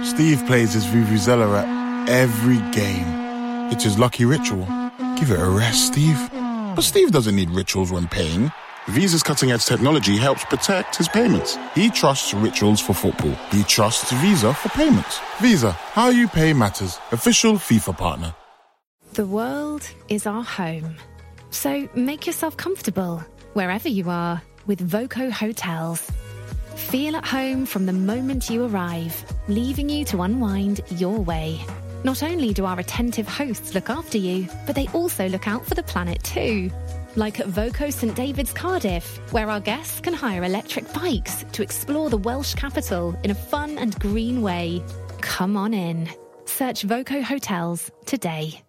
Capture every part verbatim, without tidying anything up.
Steve plays his Vuvuzela at every game. It's his lucky ritual. Give it a rest, Steve. But Steve doesn't need rituals when paying. Visa's cutting-edge technology helps protect his payments. He trusts rituals for football. He trusts Visa for payments. Visa, how you pay matters. Official FIFA partner. The world is our home. So make yourself comfortable wherever you are with Voco Hotels. Feel at home from the moment you arrive, leaving you to unwind your way. Not only do our attentive hosts look after you, but they also look out for the planet too. Like at Voco St David's Cardiff, where our guests can hire electric bikes to explore the Welsh capital in a fun and green way. Come on in. Search Voco Hotels today.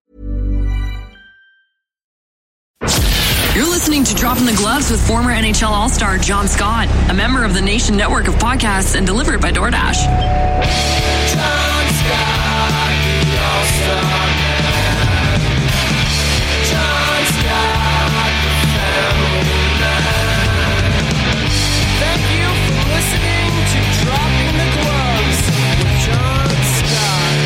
You're listening to Dropping the Gloves with former N H L All-Star John Scott, a member of the Nation Network of podcasts and delivered by DoorDash. John Scott, the All-Star man. John Scott, the family man. Thank you for listening to Dropping the Gloves with John Scott.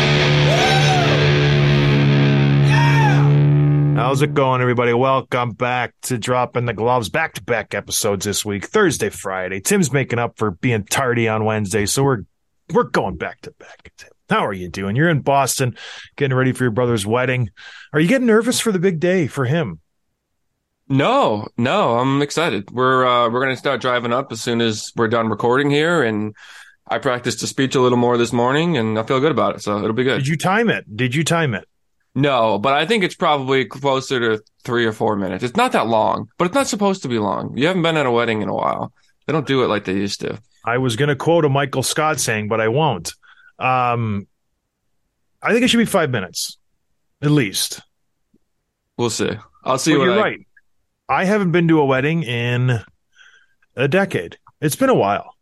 Woo! Yeah! How's it going, everybody? Welcome back to Dropping the Gloves. Back-to-back episodes this week, Thursday, Friday. Tim's making up for being tardy on Wednesday, so we're we're going back-to-back. Tim, how are you doing? You're in Boston, getting ready for your brother's wedding. Are you getting nervous for the big day for him? No, no, I'm excited. We're uh, we're going to start driving up as soon as we're done recording here, and I practiced the speech a little more this morning, and I feel good about it, so it'll be good. Did you time it? Did you time it? No, but I think it's probably closer to three or four minutes. It's not that long, but it's not supposed to be long. You haven't been at a wedding in a while. They don't do it like they used to. I was going to quote a Michael Scott saying, but I won't. Um, I think it should be five minutes, at least. We'll see. I'll see But what you're I... right. I haven't been to a wedding in a decade. It's been a while.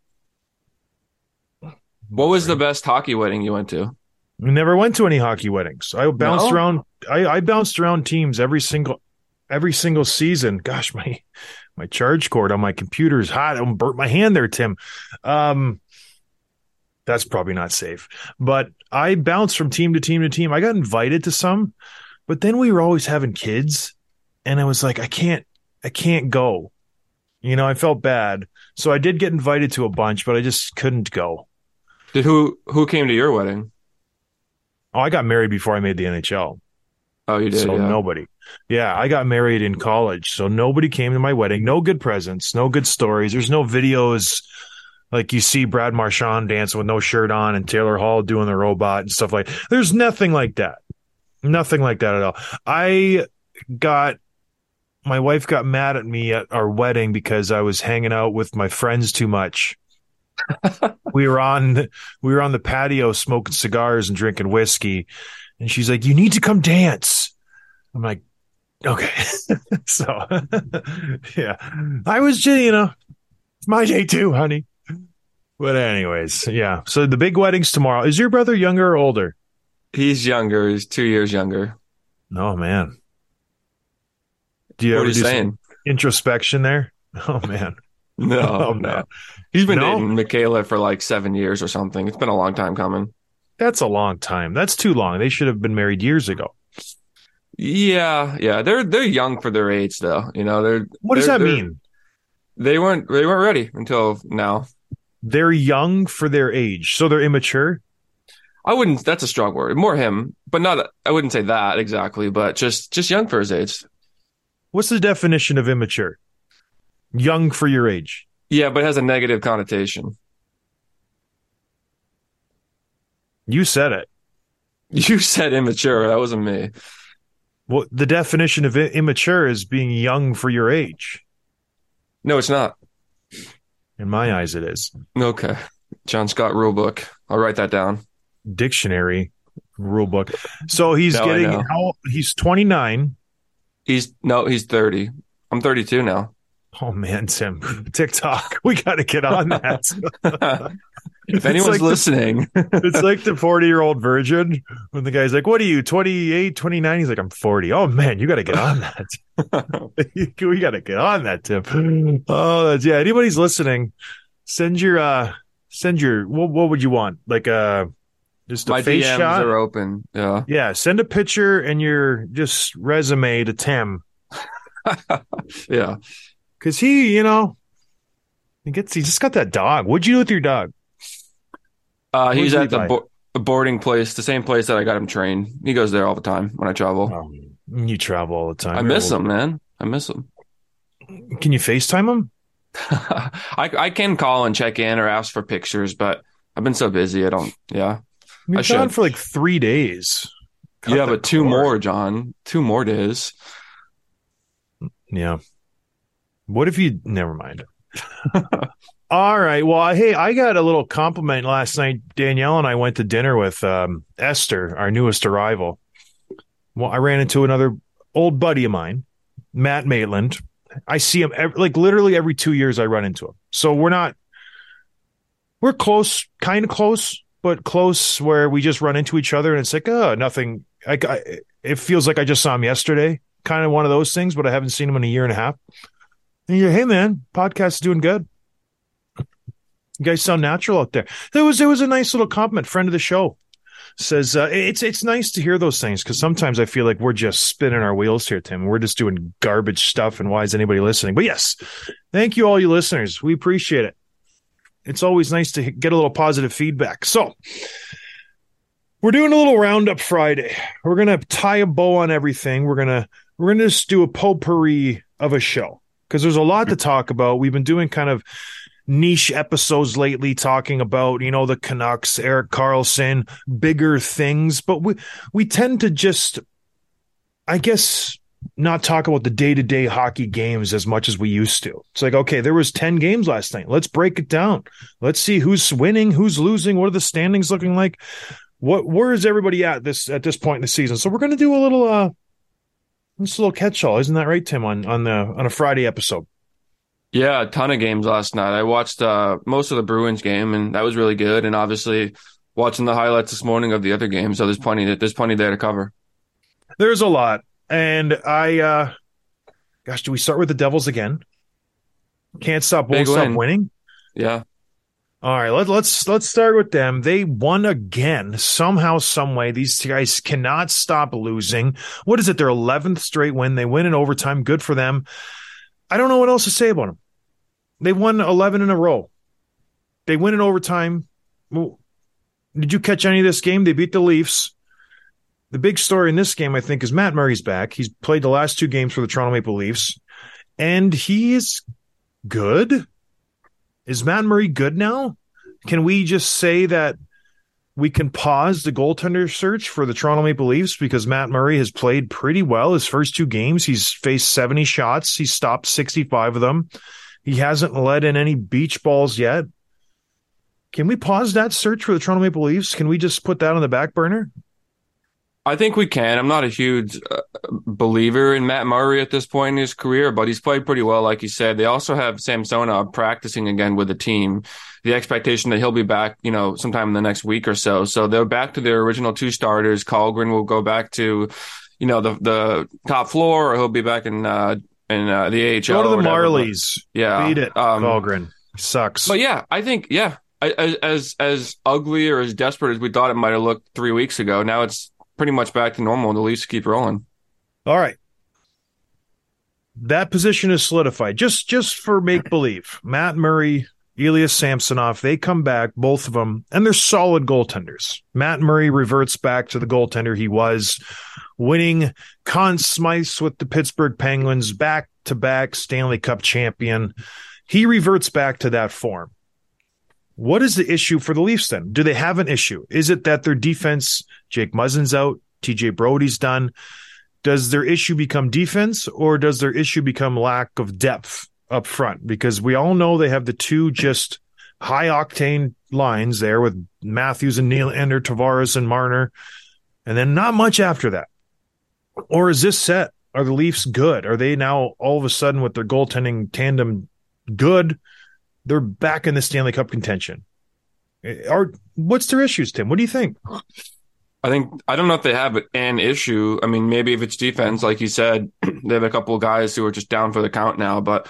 What was the best hockey wedding you went to? We never went to any hockey weddings. I bounced No? around. I, I bounced around teams every single, every single season. Gosh, my my charge cord on my computer is hot. I burnt my hand there, Tim. Um, that's probably not safe. But I bounced from team to team to team. I got invited to some, but then we were always having kids, and I was like, I can't, I can't go. You know, I felt bad, so I did get invited to a bunch, but I just couldn't go. Did who who came to your wedding? Oh, I got married before I made the N H L. Oh, you did, So yeah. nobody. Yeah, I got married in college, so nobody came to my wedding. No good presents, no good stories. There's no videos like you see Brad Marchand dancing with no shirt on and Taylor Hall doing the robot and stuff like that. There's nothing like that. Nothing like that at all. I got my wife got mad at me at our wedding because I was hanging out with my friends too much. we were on we were on the patio smoking cigars and drinking whiskey, and she's like, "You need to come dance." I'm like, "Okay." So yeah, I was just, you know, it's my day too, honey. But anyways, yeah. So the big wedding's tomorrow. Is your brother younger or older? He's younger. He's two years younger. Oh man. Do you What ever are you do saying? some introspection there? Oh man. No, Oh, no. man. He's been No? dating Michaela for like seven years or something. It's been a long time coming. That's a long time. That's too long. They should have been married years ago. Yeah, yeah. They're they're young for their age, though. You know, they're. What does they're- that they're- mean? They weren't. They weren't ready until now. They're young for their age, so they're immature. I wouldn't. That's a strong word. More him, but not. I wouldn't say that exactly. But just just young for his age. What's the definition of immature? Young for your age. Yeah, but it has a negative connotation. You said it. You said immature. That wasn't me. Well, the definition of i- immature is being young for your age. No, it's not. In my eyes, it is. Okay. John Scott rulebook. I'll write that down. Dictionary rule book. So he's No, I getting know. how he's twenty-nine. He's no, he's thirty. I'm thirty-two now. Oh man, Tim, TikTok. We got to get on that. If It's anyone's like the- listening, It's like the forty-year-old virgin when the guy's like, "What are you, twenty-eight, twenty-nine?" He's like, "I'm forty." Oh man, you got to get on that. We got to get on that, Tim. Oh, that's, yeah. Anybody's listening, send your uh, Send your what? What would you want? Like a just a My face D Ms shot? are open. Yeah. Yeah, send a picture and your just resume to Tim Yeah. because he, you know, he gets he just got that dog. What'd you do with your dog? Uh, he's Where's at the Levi? bo- boarding place, the same place that I got him trained. He goes there all the time when I travel. Um, you travel all the time. I You're miss old. him, man. I miss him. Can you FaceTime him? I I can call and check in or ask for pictures, but I've been so busy. I don't. Yeah. You're I should. gone for like three days. Cut yeah, the but two cord. more, John. Two more days. Yeah. What if you never mind? All right. Well, hey, I got a little compliment last night. Danielle and I went to dinner with um, Esther, our newest arrival. Well, I ran into another old buddy of mine, Matt Maitland. I see him every, like literally every two years. I run into him. So we're not, we're close, kind of close, but close where we just run into each other and it's like, oh, nothing. I, I, it feels like I just saw him yesterday. Kind of one of those things, but I haven't seen him in a year and a half. And you're, hey man, podcast is doing good. You guys sound natural out there. There was there was a nice little compliment. Friend of the show says uh, it's it's nice to hear those things because sometimes I feel like we're just spinning our wheels here, Tim. We're just doing garbage stuff, and why is anybody listening? But yes, thank you all you listeners. We appreciate it. It's always nice to get a little positive feedback. So we're doing a little roundup Friday. We're gonna tie a bow on everything. We're gonna we're gonna just do a potpourri of a show because there's a lot to talk about. We've been doing kind of niche episodes lately talking about, you know, the Canucks, Erik Karlsson, bigger things, but we we tend to just, I guess, not talk about the day-to-day hockey games as much as we used to. It's like, okay, there was ten games last night. Let's break it down. Let's see who's winning, who's losing, what are the standings looking like? What where is everybody at this at this point in the season? So we're going to do a little uh this little catch-all, isn't that right, Tim, on on the on a Friday episode? Yeah, a ton of games last night. I watched uh, most of the Bruins game, and that was really good. And obviously, watching the highlights this morning of the other games. So there's plenty. There's plenty there to cover. There's a lot, and I, uh, gosh, do we start with the Devils again? Can't stop, won't Big stop win. winning. Yeah, All right, let, let's let's start with them. They won again somehow, some way. These guys cannot stop losing. What is it? Their eleventh straight win. They win in overtime. Good for them. I don't know what else to say about them. They won eleven in a row. They win in overtime. Well, did you catch any of this game? They beat the Leafs. The big story in this game, I think, is Matt Murray's back. He's played the last two games for the Toronto Maple Leafs, and he is good. Is Matt Murray good now? Can we just say that we can pause the goaltender search for the Toronto Maple Leafs because Matt Murray has played pretty well his first two games? He's faced seventy shots. He's stopped sixty-five of them. He hasn't let in any beach balls yet. Can we pause that search for the Toronto Maple Leafs? Can we just put that on the back burner? I think we can. I'm not a huge uh, believer in Matt Murray at this point in his career, but he's played pretty well, like you said. They also have Samsonov practicing again with the team. The expectation that he'll be back, you know, sometime in the next week or so. So they're back to their original two starters. Colgren will go back to, you know, the the top floor, or he'll be back in uh, in uh, the A H L. Go to the or whatever. Marlies. But, yeah, Beat it. Um, Dahlgren. Sucks. But yeah, I think yeah, as as as ugly or as desperate as we thought it might have looked three weeks ago, now it's pretty much back to normal. The Leafs keep rolling. All right. That position is solidified. Just just for make-believe. Matt Murray, Elias Samsonov, they come back, both of them, and they're solid goaltenders. Matt Murray reverts back to the goaltender he was, winning Conn Smythes with the Pittsburgh Penguins, back-to-back Stanley Cup champion. He reverts back to that form. What is the issue for the Leafs then? Do they have an issue? Is it that their defense, Jake Muzzin's out, T J Brody's done? Does their issue become defense, or does their issue become lack of depth up front? Because we all know they have the two just high-octane lines there with Matthews and Nylander, Tavares and Marner, and then not much after that. Or is this set? Are the Leafs good? Are they now all of a sudden with their goaltending tandem good? They're back in the Stanley Cup contention. Are what's their issues, Tim? What do you think? I think I don't know if they have an issue. I mean, maybe if it's defense, like you said, they have a couple of guys who are just down for the count now. But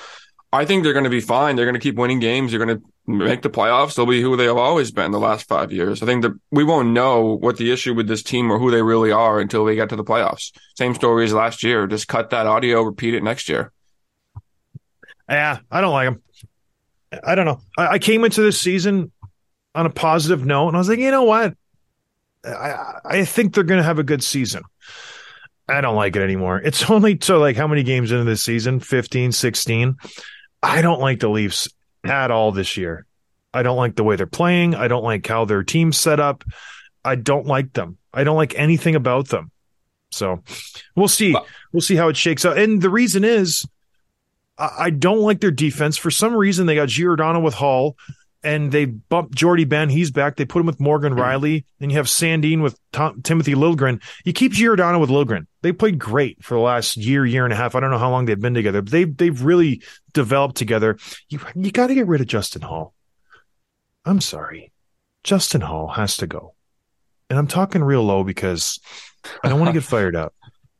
I think they're going to be fine. They're going to keep winning games. They're going to make the playoffs. They'll be who they have always been the last five years. I think that we won't know what the issue with this team or who they really are until we get to the playoffs. Same story as last year. Just cut that audio, repeat it next year. Yeah, I don't like them. I don't know. I, I came into this season on a positive note, and I was like, you know what? I, I think they're going to have a good season. I don't like it anymore. It's only so like how many games into this season? fifteen, sixteen. I don't like the Leafs at all this year. I don't like the way they're playing. I don't like how their team's set up. I don't like them. I don't like anything about them. So we'll see. We'll see how it shakes out. And the reason is I, I don't like their defense. For some reason, they got Giordano with Hall, and they bumped Jordy Ben. He's back. They put him with Morgan Riley. Then you have Sandin with Tom, Timothy Liljegren. You keep Giordano with Liljegren. They played great for the last year, year and a half. I don't know how long they've been together, but they've, they've really developed together. You, you got to get rid of Justin Hall. I'm sorry. Justin Hall has to go. And I'm talking real low because I don't want to get fired up.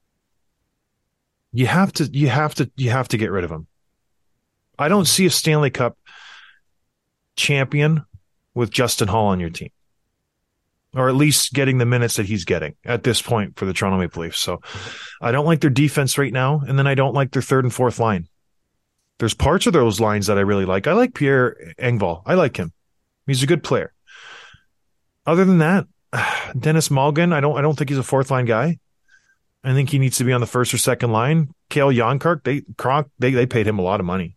You have to, you have to, you have to get rid of him. I don't see a Stanley Cup champion with Justin Hall on your team, or at least getting the minutes that he's getting at this point for the Toronto Maple Leafs. So I don't like their defense right now, and then I don't like their third and fourth line. There's parts of those lines that I really like. I like Pierre Engvall. I like him. He's a good player. Other than that, Dennis Malgin, I don't I don't think he's a fourth line guy. I think he needs to be on the first or second line. Cale Yonkirk, they Kronk, they they paid him a lot of money.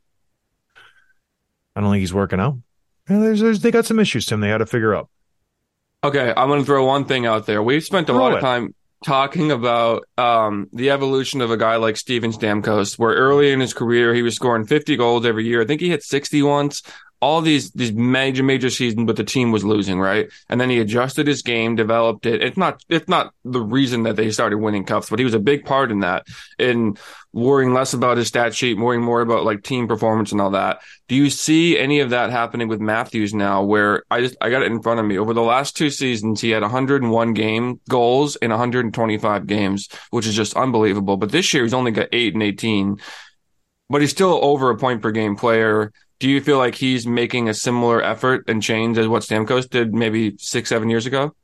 I don't think he's working out. And there's, there's, they got some issues, Tim. They had to figure out. Okay, I'm going to throw one thing out there. We've spent a Throw lot it. of time talking about um, the evolution of a guy like Steven Stamkos, where early in his career, he was scoring fifty goals every year. I think he hit sixty once. All these these major, major seasons, but the team was losing, right? And then he adjusted his game, developed it. It's not it's not the reason that they started winning cups, but he was a big part in that, in worrying less about his stat sheet, worrying more about like team performance and all that. Do you see any of that happening with Matthews now, where I just I got it in front of me. Over the last two seasons, he had one hundred one game goals in one hundred twenty-five games, which is just unbelievable. But this year, he's only got eight and eighteen, but he's still over a point per game player. Do you feel like he's making a similar effort and change as what Stamkos did maybe six, seven years ago?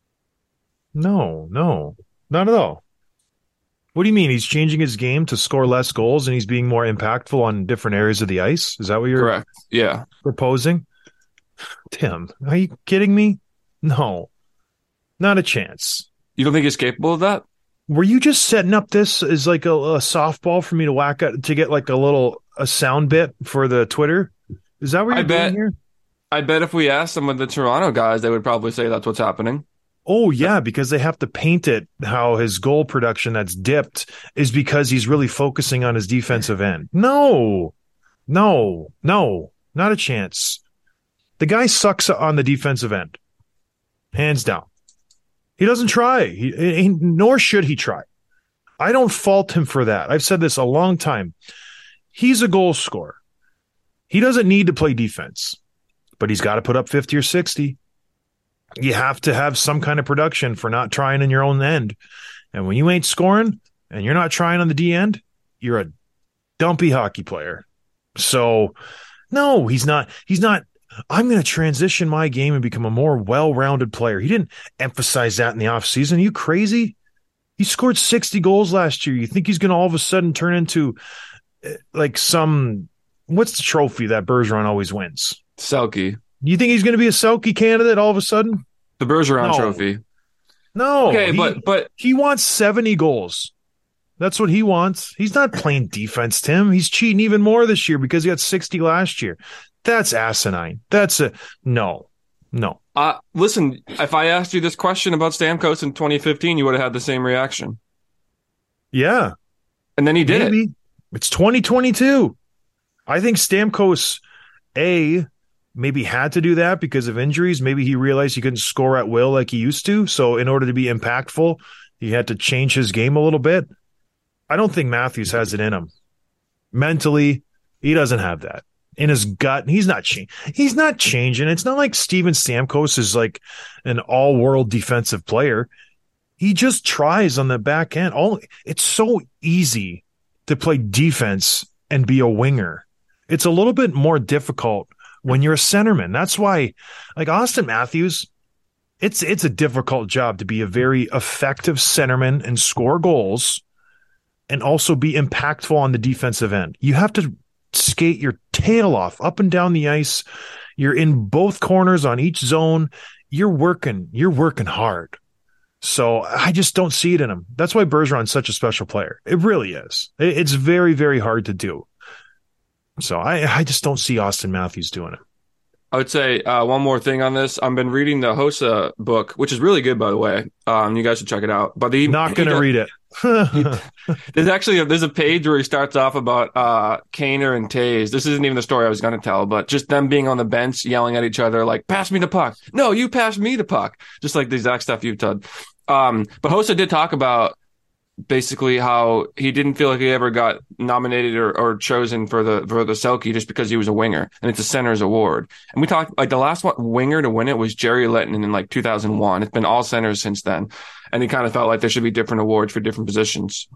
No, no, not at all. What do you mean? He's changing his game to score less goals and he's being more impactful on different areas of the ice? Is that what you're Correct. Yeah. proposing? Tim, are you kidding me? No, not a chance. You don't think he's capable of that? Were you just setting up this as like a, a softball for me to whack at, to get like a little a sound bit for the Twitter? Is that what I you're bet, doing here? I bet if we asked some of the Toronto guys, they would probably say that's what's happening. Oh, yeah, because they have to paint it how his goal production that's dipped is because he's really focusing on his defensive end. No, no, no, not a chance. The guy sucks on the defensive end, hands down. He doesn't try, he, he, nor should he try. I don't fault him for that. I've said this a long time. He's a goal scorer. He doesn't need to play defense, but he's got to put up fifty or sixty. You have to have some kind of production for not trying in your own end. And when you ain't scoring and you're not trying on the D end, you're a dumpy hockey player. So, no, he's not. He's not. I'm going to transition my game and become a more well-rounded player. He didn't emphasize that in the offseason. Are you crazy? He scored sixty goals last year. You think he's going to all of a sudden turn into like some, what's the trophy that Bergeron always wins? Selke. You think he's going to be a Selke candidate all of a sudden? The Bergeron No. trophy. No. Okay, he, but but he wants seventy goals. That's what he wants. He's not playing defense, Tim. He's cheating even more this year because he got sixty last year. That's asinine. That's a no, no. uh, listen, if I asked you this question about Stamkos in twenty fifteen, you would have had the same reaction. Yeah, And then he did maybe. it. It's twenty twenty-two. I think Stamkos, A, maybe had to do that because of injuries. Maybe he realized he couldn't score at will like he used to. So in order to be impactful, he had to change his game a little bit. I don't think Matthews has it in him. Mentally, he doesn't have that. In his gut, he's not changing. He's not changing. It's not like Steven Stamkos is like an all-world defensive player. He just tries on the back end. All it's so easy to play defense and be a winger. It's a little bit more difficult when you're a centerman. That's why, like Austin Matthews, it's it's a difficult job to be a very effective centerman and score goals and also be impactful on the defensive end. You have to skate your tail off up and down the ice. You're in both corners on each zone. You're working, you're working hard. So I just don't see it in him. That's why Bergeron's such a special player. It really is. It's very, very hard to do. So I, I just don't see Austin Matthews doing it. I would say uh, one more thing on this. I've been reading the Hossa book, which is really good, by the way. Um, you guys should check it out. But he, not going to read it. There's actually a, there's a page where he starts off about uh, Kaner and Taves. This isn't even the story I was going to tell, but just them being on the bench yelling at each other like, "Pass me the puck." No, you pass me the puck. Just like the exact stuff you've done. Um, but Hossa did talk about basically how he didn't feel like he ever got nominated or, or chosen for the for the Selke just because he was a winger, and it's a center's award. And we talked like the last one winger to win it was Jerry Letton in like two thousand one. It's been all centers since then, and he kind of felt like there should be different awards for different positions.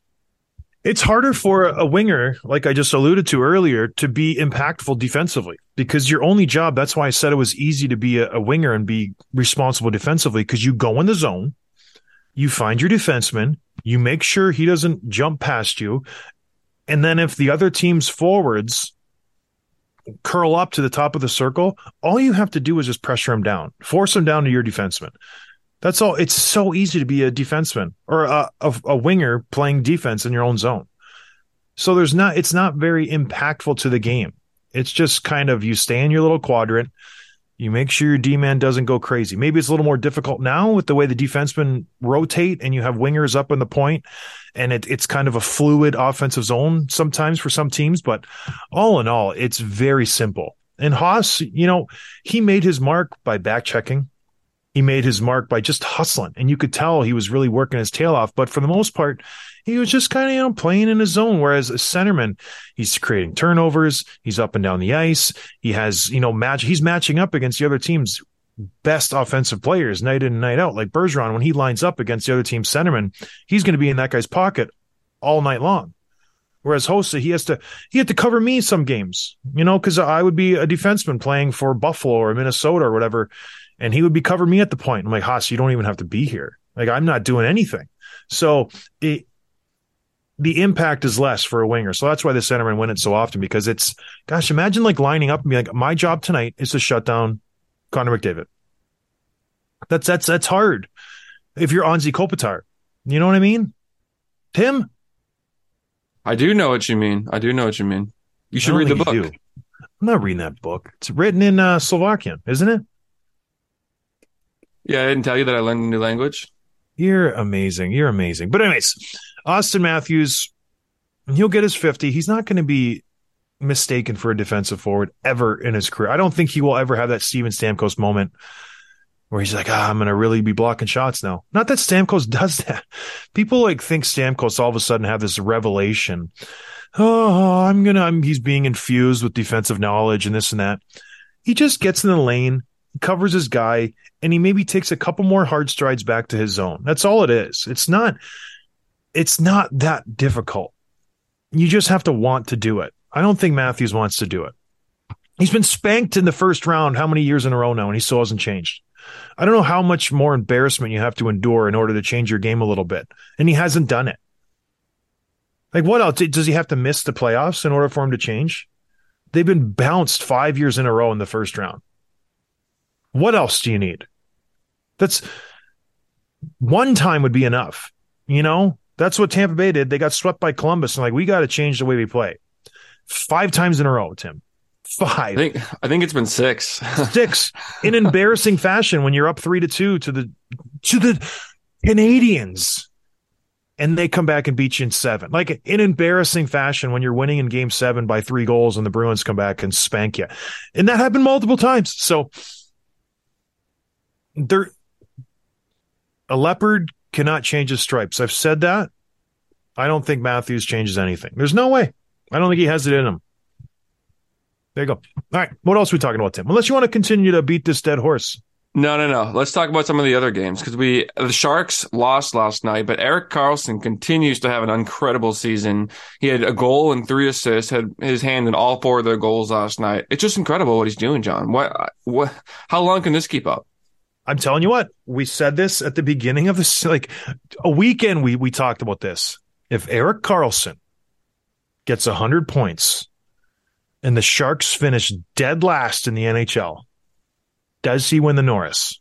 It's harder for a winger, like I just alluded to earlier, to be impactful defensively because your only job. That's why I said it was easy to be a, a winger and be responsible defensively because you go in the zone, you find your defenseman. You make sure he doesn't jump past you. And then if the other team's forwards curl up to the top of the circle, all you have to do is just pressure him down, force him down to your defenseman. That's all. It's so easy to be a defenseman or a, a, a winger playing defense in your own zone. So there's not, it's not very impactful to the game. It's just kind of, you stay in your little quadrant. You make sure your D-man doesn't go crazy. Maybe it's a little more difficult now with the way the defensemen rotate and you have wingers up in the point, and it, it's kind of a fluid offensive zone sometimes for some teams. But all in all, it's very simple. And Haas, you know, he made his mark by back checking. He made his mark by just hustling, and you could tell he was really working his tail off. But for the most part, he was just kind of, you know, playing in his zone. Whereas a centerman, he's creating turnovers. He's up and down the ice. He has, you know, match. He's matching up against the other team's best offensive players night in and night out. Like Bergeron, when he lines up against the other team's centerman, he's going to be in that guy's pocket all night long. Whereas Hossa, he has to he had to cover me some games, you know, because I would be a defenseman playing for Buffalo or Minnesota or whatever, and he would be covering me at the point. I'm like, Haas, you don't even have to be here. Like, I'm not doing anything. So it, the impact is less for a winger. So that's why the centermen win it so often, because it's, gosh, imagine like lining up and be like, my job tonight is to shut down Connor McDavid. That's that's that's hard. If you're Anze Kopitar, you know what I mean? Tim? I do know what you mean. I do know what you mean. You should read the book. I'm not reading that book. It's written in uh, Slovakian, isn't it? Yeah, I didn't tell you that I learned a new language. You're amazing. You're amazing. But anyways, Austin Matthews, he'll get his fifty. He's not going to be mistaken for a defensive forward ever in his career. I don't think he will ever have that Steven Stamkos moment where he's like, ah, I'm going to really be blocking shots now. Not that Stamkos does that. People like think Stamkos all of a sudden have this revelation. Oh, I'm going to, I'm, he's being infused with defensive knowledge and this and that. He just gets in the lane, covers his guy, and he maybe takes a couple more hard strides back to his zone. That's all it is. It's not, it's not that difficult. You just have to want to do it. I don't think Matthews wants to do it. He's been spanked in the first round how many years in a row now, and he still hasn't changed. I don't know how much more embarrassment you have to endure in order to change your game a little bit. And he hasn't done it. Like, what else? Does he have to miss the playoffs in order for him to change? They've been bounced five years in a row in the first round. What else do you need? That's one time would be enough. You know, that's what Tampa Bay did. They got swept by Columbus and like, we got to change the way we play. Five times in a row, Tim. Five. I think I think it's been six. Six in embarrassing fashion when you're up three to two to the to the Canadians, and they come back and beat you in seven. Like in embarrassing fashion when you're winning in game seven by three goals and the Bruins come back and spank you. And that happened multiple times. So there a leopard cannot change his stripes. I've said that. I don't think Matthews changes anything. There's no way. I don't think he has it in him. There you go. All right. What else are we talking about, Tim? Unless you want to continue to beat this dead horse. No, no, no. Let's talk about some of the other games because we the Sharks lost last night, but Erik Karlsson continues to have an incredible season. He had a goal and three assists, had his hand in all four of their goals last night. It's just incredible what he's doing, John. What, what, how long can this keep up? I'm telling you what, we said this at the beginning of this, like a weekend. We we talked about this. If Erik Karlsson gets one hundred points and the Sharks finish dead last in the N H L, does he win the Norris?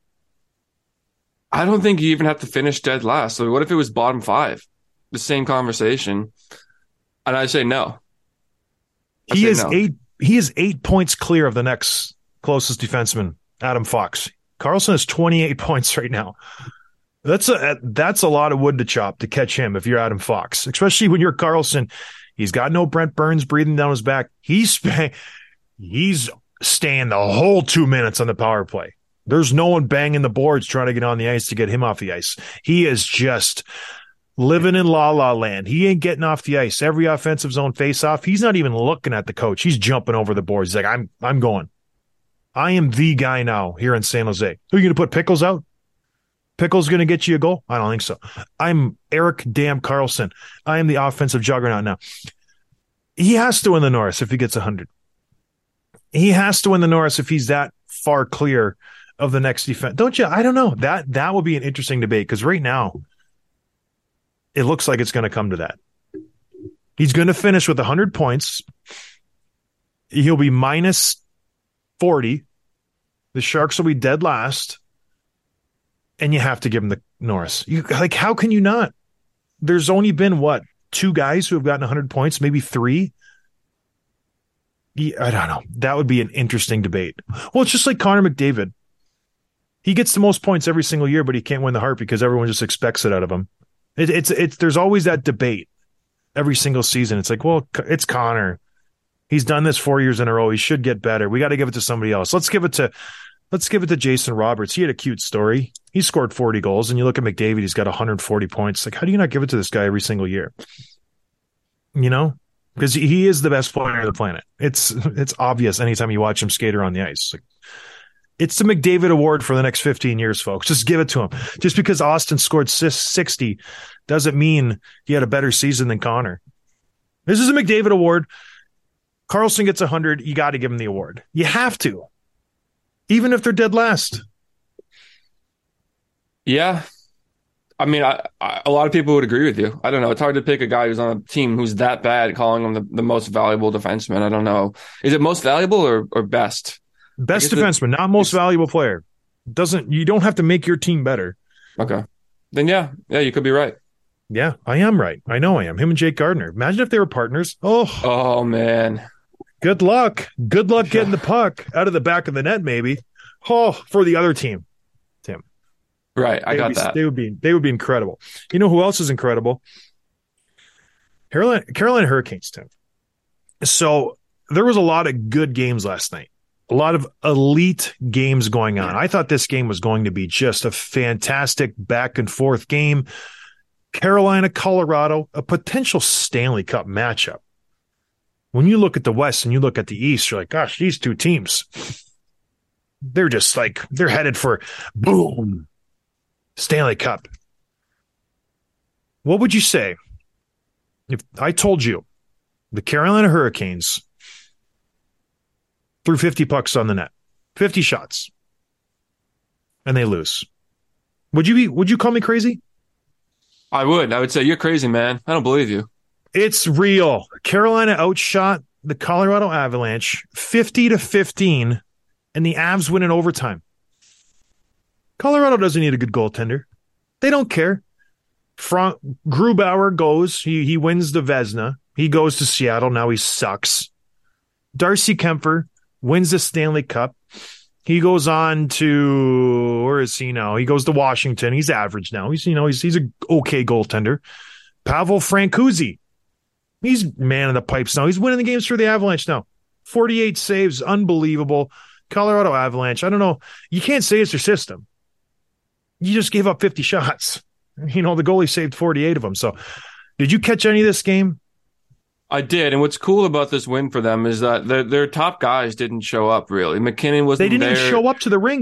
I don't think you even have to finish dead last. So what if it was bottom five? The same conversation. And I say no. I he say is no. eight. He is eight points clear of the next closest defenseman, Adam Fox. Karlsson has twenty-eight points right now. That's a that's a lot of wood to chop to catch him if you're Adam Fox, especially when you're Karlsson. He's got no Brent Burns breathing down his back. He's he's staying the whole two minutes on the power play. There's no one banging the boards trying to get on the ice to get him off the ice. He is just living in la la land. He ain't getting off the ice. Every offensive zone face-off, he's not even looking at the coach. He's jumping over the boards. He's like, I'm I'm going. I am the guy now here in San Jose. Are you going to put Pickles out? Pickles going to get you a goal? I don't think so. I'm Erik damn Karlsson. I am the offensive juggernaut now. He has to win the Norris if he gets one hundred. He has to win the Norris if he's that far clear of the next defense. Don't you? I don't know. That that will be an interesting debate because right now it looks like it's going to come to that. He's going to finish with one hundred points. He'll be minus forty. The Sharks will be dead last. And you have to give him the Norris. You like, how can you not? There's only been, what, two guys who have gotten one hundred points, maybe three? Yeah, I don't know. That would be an interesting debate. Well, it's just like Connor McDavid. He gets the most points every single year, but he can't win the Hart because everyone just expects it out of him. It, it's it's there's always that debate every single season. It's like, well, it's Connor. He's done this four years in a row. He should get better. We got to give it to somebody else. Let's give it to let's give it to Jason Roberts. He had a cute story. He scored forty goals, and you look at McDavid, he's got one hundred forty points. Like, how do you not give it to this guy every single year? You know? Because he is the best player on the planet. It's it's obvious anytime you watch him skate around the ice. Like, it's the McDavid Award for the next fifteen years, folks. Just give it to him. Just because Austin scored sixty doesn't mean he had a better season than Connor. This is a McDavid Award. Karlsson gets one hundred. You got to give him the award. You have to. Even if they're dead last. Yeah. I mean, I, I, a lot of people would agree with you. I don't know. It's hard to pick a guy who's on a team who's that bad, calling him the, the most valuable defenseman. I don't know. Is it most valuable or, or best? Best defenseman, not most valuable player. Doesn't you don't have to make your team better. Okay. Then yeah, yeah, you could be right. Yeah, I am right. I know I am. Him and Jake Gardner. Imagine if they were partners. Oh, oh man. Good luck. Good luck getting the puck out of the back of the net, maybe. Oh, for the other team. Tim. Right, I they got be, that. They would be they would be incredible. You know who else is incredible? Carolina, Carolina Hurricanes, Tim. So there was a lot of good games last night. A lot of elite games going on. I thought this game was going to be just a fantastic back and forth game. Carolina, Colorado, a potential Stanley Cup matchup. When you look at the West and you look at the East, you're like, gosh, these two teams, they're just like, they're headed for boom, Stanley Cup. What would you say if I told you the Carolina Hurricanes threw fifty pucks on the net, fifty shots, and they lose? Would you be, would you call me crazy? I would. I would say, you're crazy, man. I don't believe you. It's real. Carolina outshot the Colorado Avalanche fifty to fifteen, and the Avs win in overtime. Colorado doesn't need a good goaltender. They don't care. Frank Grubauer goes. He, he wins the Vezina. He goes to Seattle. Now he sucks. Darcy Kemper wins the Stanley Cup. He goes on to, where is he now? He goes to Washington. He's average now. He's, you know, he's he's a okay goaltender. Pavel Francouz. He's man in the pipes now. He's winning the games for the Avalanche now. forty-eight saves, unbelievable. Colorado Avalanche. I don't know. You can't say it's their system. You just gave up fifty shots. You know, the goalie saved forty-eight of them. So, did you catch any of this game? I did, and what's cool about this win for them is that their, their top guys didn't show up, really. McKinnon wasn't They didn't there. even show up to the rink.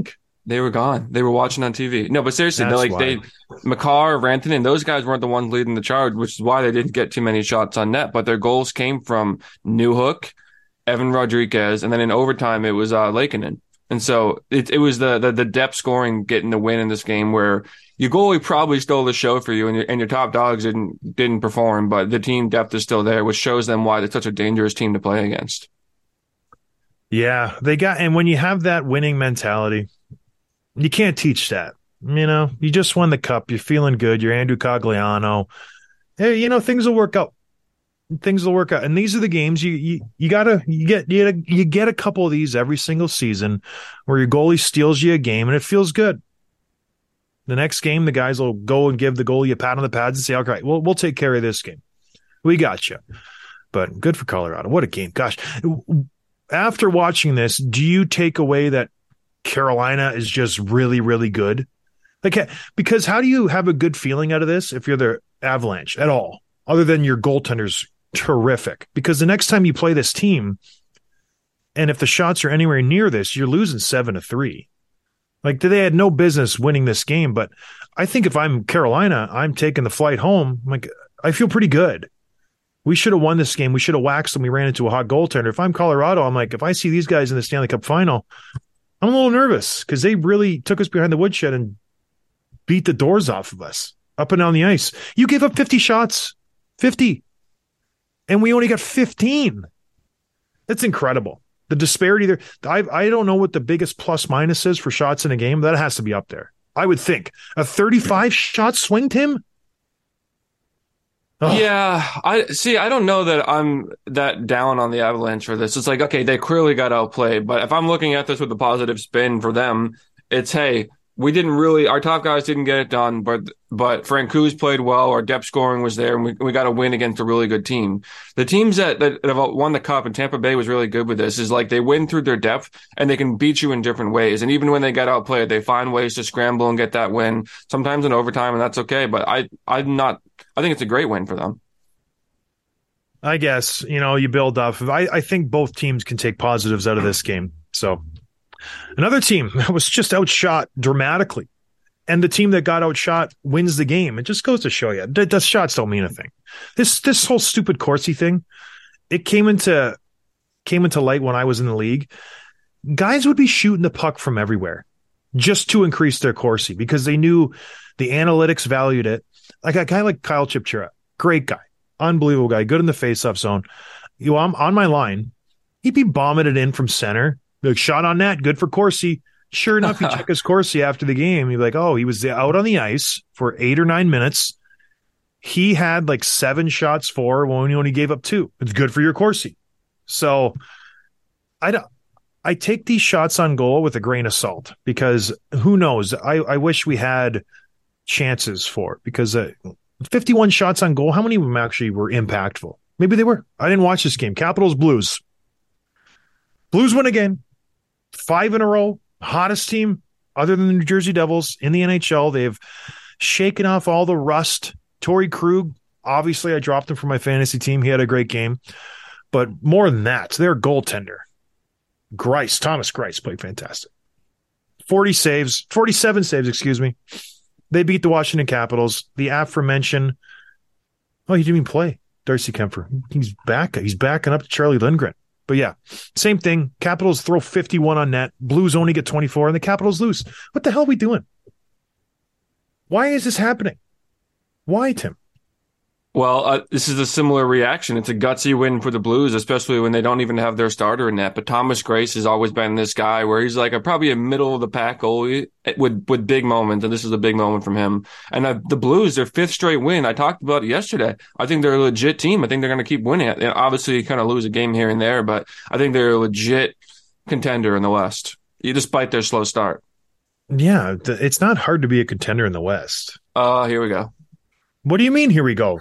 They were gone. They were watching on T V. No, but seriously, That's they like why. they McCarr, Rantanen, those guys weren't the ones leading the charge, which is why they didn't get too many shots on net. But their goals came from Newhook, Evan Rodriguez, and then in overtime it was uh, Lakeinen. And so it it was the, the the depth scoring getting the win in this game where your goalie probably stole the show for you, and your and your top dogs didn't didn't perform, but the team depth is still there, which shows them why they're such a dangerous team to play against. Yeah, they got, and when you have that winning mentality, you can't teach that. You know, you just won the cup. You're feeling good. You're Andrew Cogliano. Hey, you know, things will work out. Things will work out. And these are the games you you, you gotta you get you, gotta, you get a couple of these every single season where your goalie steals you a game and it feels good. The next game, the guys will go and give the goalie a pat on the pads and say, "Okay, well, we'll take care of this game. We got you." But good for Colorado. What a game! Gosh, after watching this, do you take away that Carolina is just really, really good? Like, because how do you have a good feeling out of this if you're the Avalanche at all, other than your goaltender's terrific? Because the next time you play this team, and if the shots are anywhere near this, you're losing seven to three. Like, they had no business winning this game, but I think if I'm Carolina, I'm taking the flight home. I'm like, I feel pretty good. We should have won this game. We should have waxed them. We ran into a hot goaltender. If I'm Colorado, I'm like, if I see these guys in the Stanley Cup final, I'm a little nervous because they really took us behind the woodshed and beat the doors off of us up and down the ice. You gave up fifty shots, fifty, and we only got fifteen. That's incredible. The disparity there. I I don't know what the biggest plus minus is for shots in a game. That has to be up there. I would think a thirty-five shot swing, Tim. Oh. Yeah, I see. I don't know that I'm that down on the Avalanche for this. It's like, okay, they clearly got outplayed, but if I'm looking at this with a positive spin for them, it's, hey, we didn't really, our top guys didn't get it done, but but Francouz played well. Our depth scoring was there, and we we got a win against a really good team. The teams that, that have won the cup, and Tampa Bay was really good with this, is like they win through their depth, and they can beat you in different ways. And even when they get outplayed, they find ways to scramble and get that win, sometimes in overtime, and that's okay. But I, I'm not, I think it's a great win for them. I guess, you know, you build up. I, I think both teams can take positives out of this game. So another team that was just outshot dramatically, and the team that got outshot wins the game. It just goes to show you that the shots don't mean a thing. This this whole stupid Corsi thing, it came into came into light when I was in the league. Guys would be shooting the puck from everywhere just to increase their Corsi because they knew the analytics valued it. Like a guy like Kyle Chipchura, great guy, unbelievable guy, good in the face-off zone. You know, I'm on my line. He'd be bombing it in from center. Like, shot on net, good for Corsi. Sure enough, you check his Corsi after the game. You're like, oh, he was out on the ice for eight or nine minutes. He had like seven shots for when he only gave up two. It's good for your Corsi. So I don't, I take these shots on goal with a grain of salt because who knows? I, I wish we had chances for it because uh, fifty-one shots on goal, how many of them actually were impactful? Maybe they were. I didn't watch this game. Capitals, Blues. Blues win again. Five in a row. Hottest team other than the New Jersey Devils in the N H L. They've shaken off all the rust. Torrey Krug, obviously I dropped him for my fantasy team. He had a great game. But more than that, their goaltender, Greiss, Thomas Greiss, played fantastic. forty saves, forty-seven saves, excuse me. They beat the Washington Capitals. The aforementioned, oh, he didn't even play. Darcy Kemper. He's back. He's backing up to Charlie Lindgren. But yeah, same thing. Capitals throw fifty-one on net. Blues only get twenty-four, and the Capitals lose. What the hell are we doing? Why is this happening? Why, Tim? Well, uh, this is a similar reaction. It's a gutsy win for the Blues, especially when they don't even have their starter in net. But Thomas Greiss has always been this guy where he's like a probably a middle of the pack goalie with with big moments, and this is a big moment from him. And uh, the Blues, their fifth straight win. I talked about it yesterday. I think they're a legit team. I think they're going to keep winning it. And obviously, you kind of lose a game here and there, but I think they're a legit contender in the West, despite their slow start. Yeah, it's not hard to be a contender in the West. Oh, uh, here we go. What do you mean, here we go?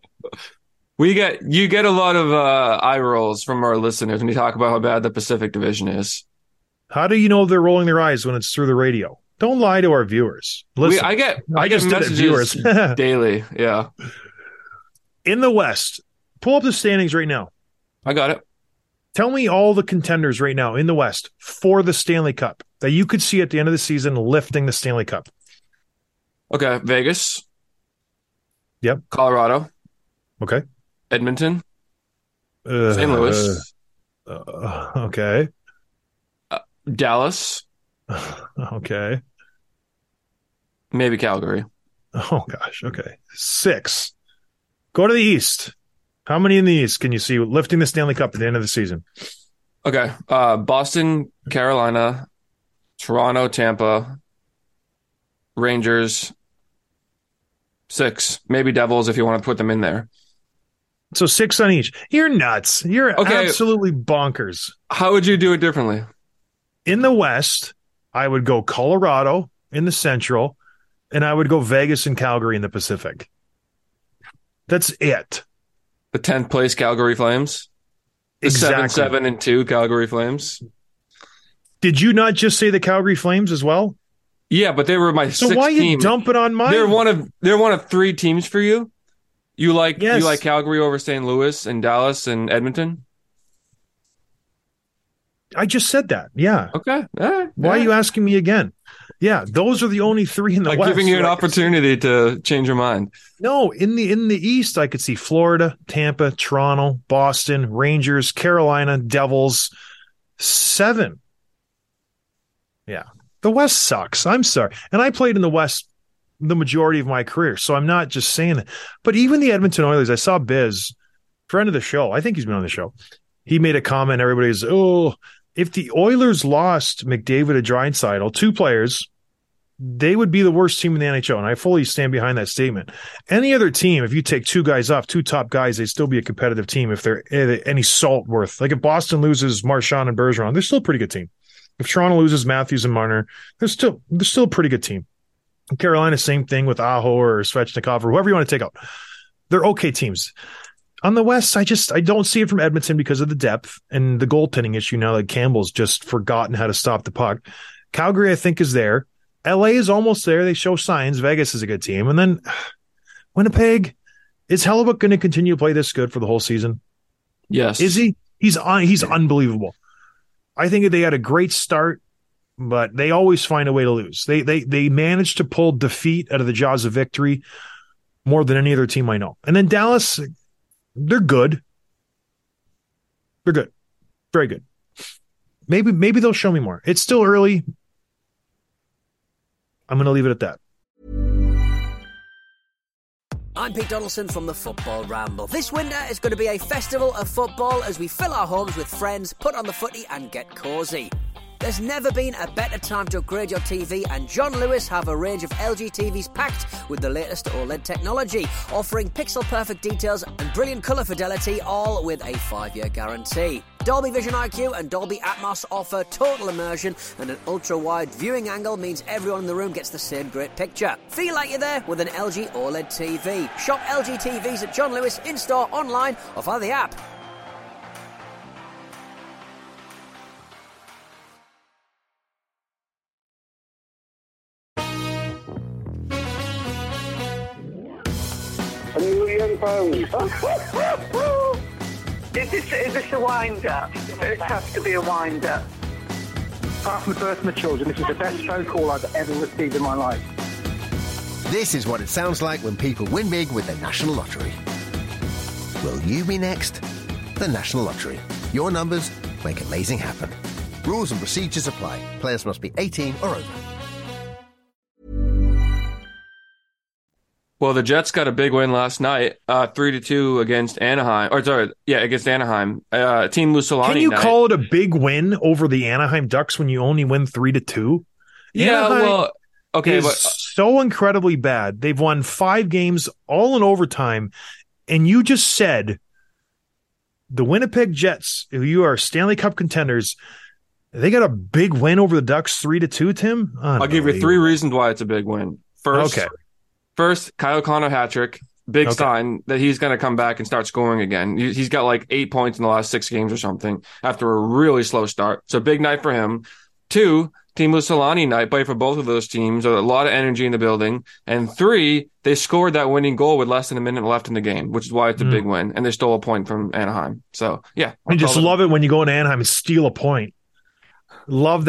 We get you get a lot of uh, eye rolls from our listeners when you talk about how bad the Pacific Division is. How do you know they're rolling their eyes when it's through the radio? Don't lie to our viewers. Listen, we, I get I, I get just messages viewers. daily. Yeah. In the West, pull up the standings right now. I got it. Tell me all the contenders right now in the West for the Stanley Cup. that you could see at the end of the season lifting the Stanley Cup. Okay, Vegas. Yep. Colorado. Okay. Edmonton. Uh, Saint Louis. Uh, okay. Uh, Dallas. Okay. Maybe Calgary. Oh, gosh. Okay. Six. Go to the East. How many in the East can you see lifting the Stanley Cup at the end of the season? Okay. Uh, Boston, Carolina, Toronto, Tampa, Rangers. Six. Maybe Devils if you want to put them in there. So six on each. You're nuts. You're Okay. absolutely bonkers. How would you do it differently? In the West, I would go Colorado in the Central, and I would go Vegas and Calgary in the Pacific. That's it. The tenth place Calgary Flames. The Exactly. seven, seven, and two Calgary Flames. Did you not just say the Calgary Flames as well? Yeah, but they were my So sixth why you team. dump it on mine? They're one of they're one of three teams for you. You like Yes. you like Calgary over Saint Louis and Dallas and Edmonton. I just said that. Yeah. Okay. All right. Why are you asking me again? Yeah, those are the only three in the I'm West. giving you an Right? opportunity to change your mind. No, in the in the East, I could see Florida, Tampa, Toronto, Boston, Rangers, Carolina, Devils. Seven. Yeah. The West sucks. I'm sorry. And I played in the West the majority of my career, so I'm not just saying it. But even the Edmonton Oilers, I saw Biz, friend of the show. I think he's been on the show. He made a comment. Everybody's, oh, if the Oilers lost McDavid and Draisaitl, two players, they would be the worst team in the N H L. And I fully stand behind that statement. Any other team, if you take two guys off, two top guys, they'd still be a competitive team if they're any salt worth. Like if Boston loses Marchand and Bergeron, they're still a pretty good team. If Toronto loses Matthews and Marner, they're still they're still a pretty good team. Carolina, same thing with Aho or Svechnikov or whoever you want to take out. They're okay teams. On the West, I just I don't see it from Edmonton because of the depth and the goaltending issue now that Campbell's just forgotten how to stop the puck. Calgary, I think, is there. L A is almost there. They show signs. Vegas is a good team. And then Winnipeg, is Hellebuyck going to continue to play this good for the whole season? Yes. Is he? He's on, he's unbelievable. I think they had a great start, but they always find a way to lose. They they they managed to pull defeat out of the jaws of victory more than any other team I know. And then Dallas, they're good. They're good. Very good. Maybe maybe they'll show me more. It's still early. I'm going to leave it at that. I'm Pete Donaldson from the Football Ramble. This winter is going to be a festival of football as we fill our homes with friends, put on the footy and get cosy. There's never been a better time to upgrade your T V, and John Lewis have a range of L G T Vs packed with the latest OLED technology, offering pixel-perfect details and brilliant colour fidelity, all with a five-year guarantee. Dolby Vision I Q and Dolby Atmos offer total immersion, and an ultra-wide viewing angle means everyone in the room gets the same great picture. Feel like you're there with an L G OLED T V. Shop L G T Vs at John Lewis in-store, online or via the app. A million pounds. Is this, is this a wind-up? It has to be a wind-up. Apart from the birth of my children, this is the best phone call I've ever received in my life. This is what it sounds like when people win big with the National Lottery. Will you be next? The National Lottery. Your numbers make amazing happen. Rules and procedures apply. Players must be eighteen or over. Well, the Jets got a big win last night, uh, three to two against Anaheim. Or sorry, yeah, against Anaheim. Uh, Team Lusolani. Can you night. call it a big win over the Anaheim Ducks when you only win three to two? Yeah, Anaheim well, okay, is but so incredibly bad. They've won five games all in overtime, and you just said the Winnipeg Jets, who you are Stanley Cup contenders, they got a big win over the Ducks, three to two. Tim, I'll give you three reasons why it's a big win. First, Okay. First, Kyle Connor hat trick. Big Okay. sign that he's going to come back and start scoring again. He- He's got like eight points in the last six games or something after a really slow start. So big night for him. Two, Team Lusolani night, play for both of those teams. A lot of energy in the building. And three, they scored that winning goal with less than a minute left in the game, which is why it's a Mm. big win. And they stole a point from Anaheim. So yeah, I just love it when you go into Anaheim and steal a point. Love that.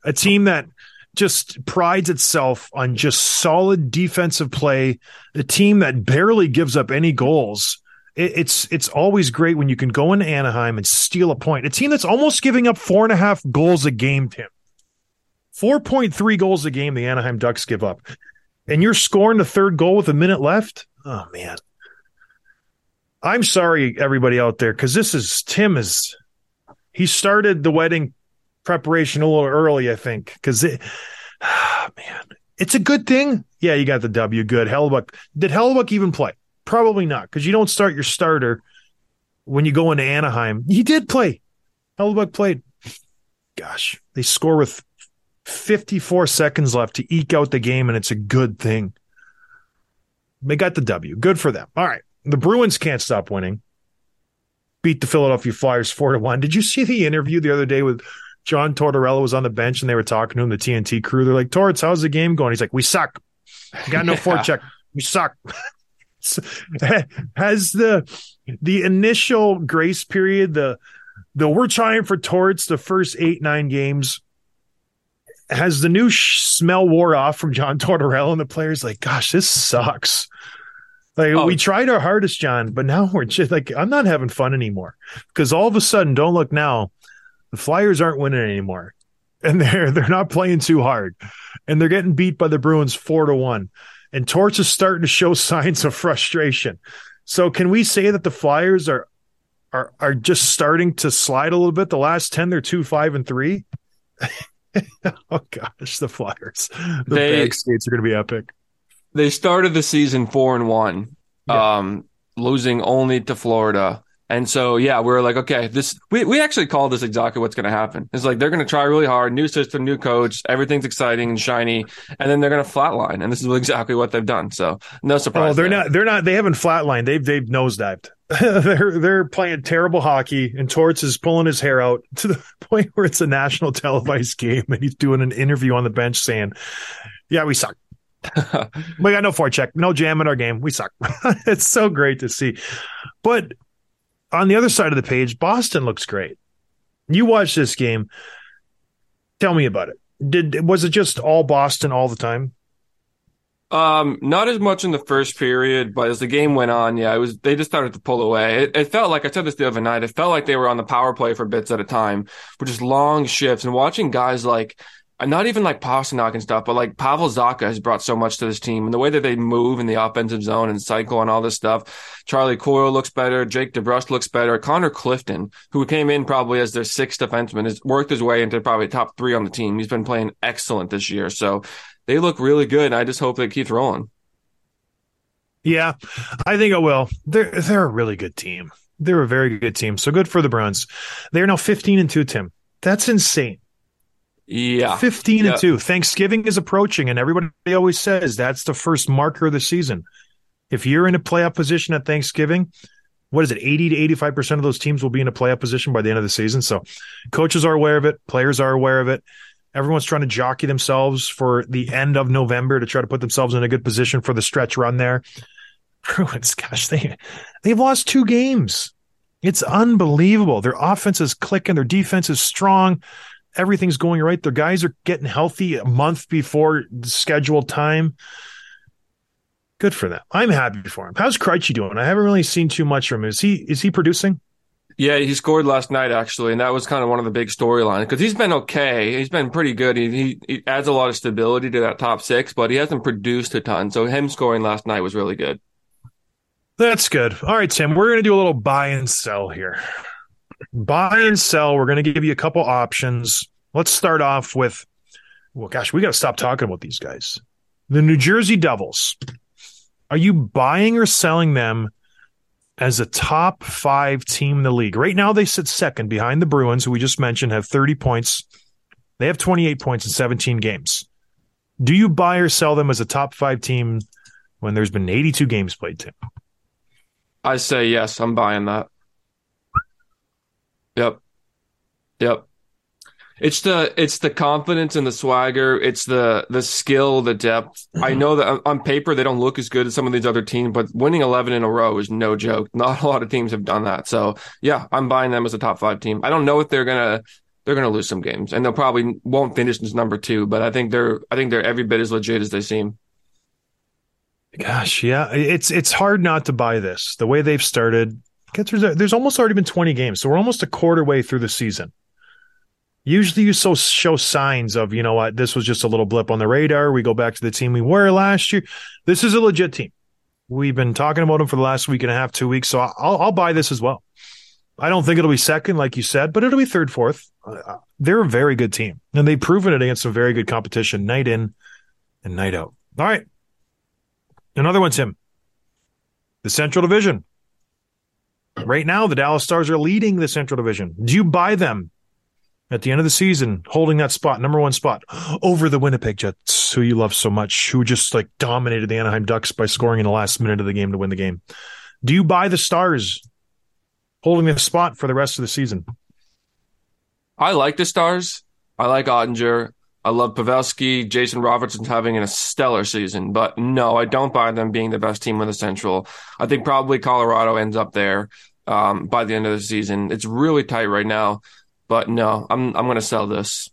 a team that just prides itself on just solid defensive play, a team that barely gives up any goals. It, it's it's always great when you can go into Anaheim and steal a point. A team that's almost giving up four and a half goals a game, Tim. four point three goals a game the Anaheim Ducks give up. And you're scoring the third goal with a minute left? Oh, man. I'm sorry, everybody out there, because this is, Tim is, he started the wedding preparation a little early, I think, because it, oh, man, it's a good thing. Yeah, you got the W, good. Hellebuyck, did Hellebuyck even play? Probably not, because you don't start your starter when you go into Anaheim. He did play. Hellebuyck played. Gosh, they score with fifty-four seconds left to eke out the game, and it's a good thing. They got the W. Good for them. All right. The Bruins can't stop winning. Beat the Philadelphia Flyers four to one. Did you see the interview the other day with John Tortorella was on the bench and they were talking to him, the T N T crew? They're like, Torts, how's the game going? He's like, we suck. We got no yeah. forecheck. We suck. Has the the initial grace period, the the we're trying for Torts the first eight, nine games, has the new sh- smell wore off from John Tortorella and the players like, gosh, this sucks. Like oh. we tried our hardest, John, but now we're just like, I'm not having fun anymore because all of a sudden, don't look now, the Flyers aren't winning anymore, and they're they're not playing too hard, and they're getting beat by the Bruins four to one, and Torch is starting to show signs of frustration. So, can we say that the Flyers are are are just starting to slide a little bit? The last ten, they're two five and three. Oh gosh, the Flyers, the they, bag skates are going to be epic. They started the season four and one, yeah. um, losing only to Florida. And so, yeah, we were like, okay, this, we, we actually called this exactly what's going to happen. It's like, they're going to try really hard, new system, new coach, everything's exciting and shiny, and then they're going to flatline. And this is exactly what they've done. So no surprise. Oh, they're there. not, they're not, they haven't flatlined. They've, they've nosedived. they're, they're playing terrible hockey, and Torts is pulling his hair out to the point where it's a national televised game and he's doing an interview on the bench saying, yeah, we suck. We got no forecheck, no jam in our game. We suck. It's so great to see. But on the other side of the page, Boston looks great. You watched this game. Tell me about it. Did was it just all Boston all the time? Um, not as much in the first period, but as the game went on, yeah, it was. They just started to pull away. It, it felt like I said this the other night. It felt like they were on the power play for bits at a time, with just long shifts, and watching guys like. Not even like Pasternak and stuff, but like Pavel Zacha has brought so much to this team, and the way that they move in the offensive zone and cycle and all this stuff. Charlie Coyle looks better. Jake DeBrusk looks better. Connor Clifton, who came in probably as their sixth defenseman, has worked his way into probably top three on the team. He's been playing excellent this year. So they look really good, and I just hope they keep rolling. Yeah, I think it will. They're, they're a really good team. They're a very good team. So good for the Bruins. They're now fifteen and two, Tim. That's insane. Yeah. fifteen yeah. and two. Thanksgiving is approaching, and everybody always says that's the first marker of the season. If you're in a playoff position at Thanksgiving, what is it? eighty to eighty-five percent of those teams will be in a playoff position by the end of the season. So coaches are aware of it. Players are aware of it. Everyone's trying to jockey themselves for the end of November to try to put themselves in a good position for the stretch run there. Bruins, gosh, they, they've lost two games. It's unbelievable. Their offense is clicking. Their defense is strong. Everything's going right. Their guys are getting healthy a month before the scheduled time. Good for them. I'm happy for him. How's Krejci doing? I haven't really seen too much from him. Is he is he producing? Yeah, he scored last night, actually, and that was kind of one of the big storylines because he's been okay. He's been pretty good. He, he he adds a lot of stability to that top six, but he hasn't produced a ton. So him scoring last night was really good. That's good. All right, Tim, we're going to do a little buy and sell here. Buy and sell. We're going to give you a couple options. Let's start off with, well, gosh, we got to stop talking about these guys. The New Jersey Devils. Are you buying or selling them as a top five team in the league? Right now, they sit second behind the Bruins, who we just mentioned have thirty points. They have twenty-eight points in seventeen games. Do you buy or sell them as a top five team when there's been eighty-two games played, Tim? I say yes. I'm buying that. Yep. Yep. It's the it's the confidence and the swagger. It's the the skill, the depth. I know that on paper they don't look as good as some of these other teams, but winning eleven in a row is no joke. Not a lot of teams have done that. So, yeah, I'm buying them as a top five team. I don't know if they're going to they're going to lose some games, and they'll probably won't finish as number two. But I think they're I think they're every bit as legit as they seem. Gosh, yeah, it's it's hard not to buy this. The way they've started, there's, there's almost already been twenty games, so we're almost a quarter way through the season. Usually you so show signs of, you know what, this was just a little blip on the radar. We go back to the team we were last year. This is a legit team. We've been talking about them for the last week and a half, two weeks, so I'll, I'll buy this as well. I don't think it'll be second, like you said, but it'll be third, fourth. Uh, they're a very good team, and they've proven it against some very good competition night in and night out. All right. Another one, Tim. The Central Division. Right now, the Dallas Stars are leading the Central Division. Do you buy them at the end of the season, holding that spot, number one spot, over the Winnipeg Jets, who you love so much, who just like dominated the Anaheim Ducks by scoring in the last minute of the game to win the game? Do you buy the Stars holding the spot for the rest of the season? I like the Stars. I like Ottinger. I love Pavelski. Jason Robertson's having a stellar season. But no, I don't buy them being the best team in the Central. I think probably Colorado ends up there um, by the end of the season. It's really tight right now. But no, I'm I'm going to sell this.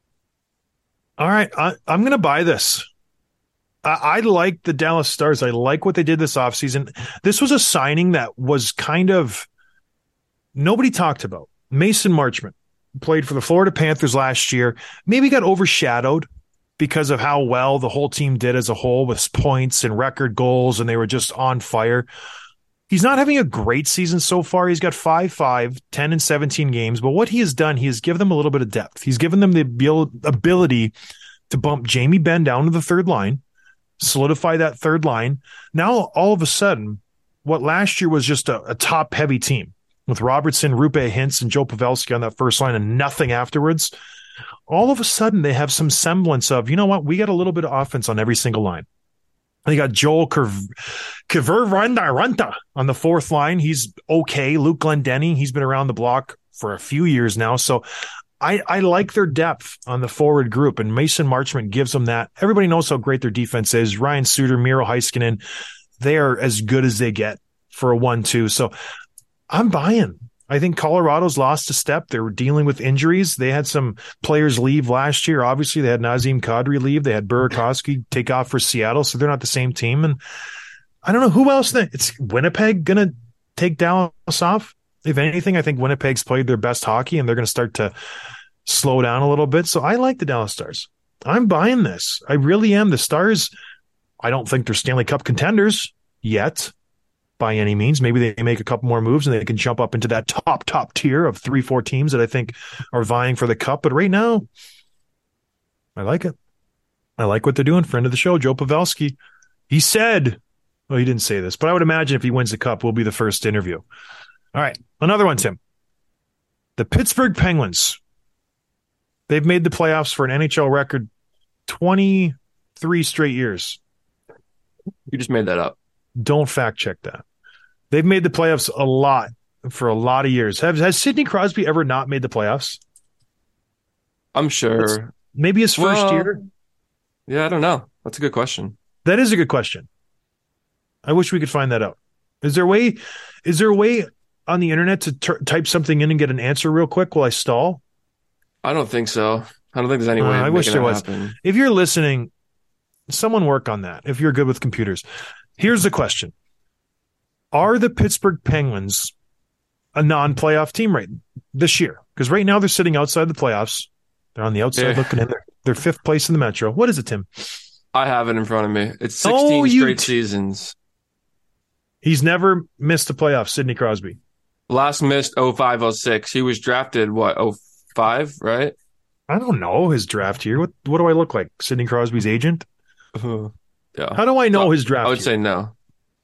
All right, I, I'm going to buy this. I, I like the Dallas Stars. I like what they did this offseason. This was a signing that was kind of nobody talked about. Mason Marchment played for the Florida Panthers last year. Maybe got overshadowed because of how well the whole team did as a whole with points and record goals, and they were just on fire. He's not having a great season so far. He's got five five, ten and seventeen games. But what he has done, he has given them a little bit of depth. He's given them the ability to bump Jamie Benn down to the third line, solidify that third line. Now, all of a sudden, what last year was just a, a top-heavy team with Robertson, Rupe Hintz, and Joe Pavelski on that first line and nothing afterwards, all of a sudden they have some semblance of, you know what, we got a little bit of offense on every single line. They got Joel Kiviranta on the fourth line. He's okay. Luke Glendening, he's been around the block for a few years now. So I, I like their depth on the forward group, and Mason Marchment gives them that. Everybody knows how great their defense is. Ryan Suter, Miro Heiskanen, they are as good as they get for a one two. So I'm buying. I think Colorado's lost a step. They were dealing with injuries. They had some players leave last year. Obviously, they had Nazem Kadri leave. They had Burakovsky take off for Seattle, so they're not the same team. And I don't know who else. Then it's Winnipeg going to take Dallas off. If anything, I think Winnipeg's played their best hockey, and they're going to start to slow down a little bit. So I like the Dallas Stars. I'm buying this. I really am. The Stars, I don't think they're Stanley Cup contenders yet, by any means. Maybe they make a couple more moves and they can jump up into that top, top tier of three, four teams that I think are vying for the cup. But right now, I like it. I like what they're doing. Friend of the show, Joe Pavelski. He said, well, he didn't say this, but I would imagine if he wins the cup, we'll be the first interview. All right. Another one, Tim. The Pittsburgh Penguins. They've made the playoffs for an N H L record twenty-three straight years. You just made that up. Don't fact check that. They've made the playoffs a lot for a lot of years. Have, has Sidney Crosby ever not made the playoffs? I'm sure. That's maybe his first well, year. Yeah, I don't know. That's a good question. That is a good question. I wish we could find that out. Is there a way? Is there a way on the internet to t- type something in and get an answer real quick while I stall? I don't think so. I don't think there's any way. Uh, I wish there was. Happen. If you're listening, someone work on that. If you're good with computers, here's the question. Are the Pittsburgh Penguins a non-playoff team right this year? Because right now they're sitting outside the playoffs. They're on the outside yeah. looking in. They're, they're fifth place in the Metro. What is it, Tim? I have it in front of me. It's sixteen oh, straight t- seasons. He's never missed the playoffs, Sidney Crosby. Last missed oh five oh six. He was drafted, what, oh five, right? I don't know his draft year. What What do I look like? Sidney Crosby's agent? Uh, yeah. How do I know so, his draft I would year? say no.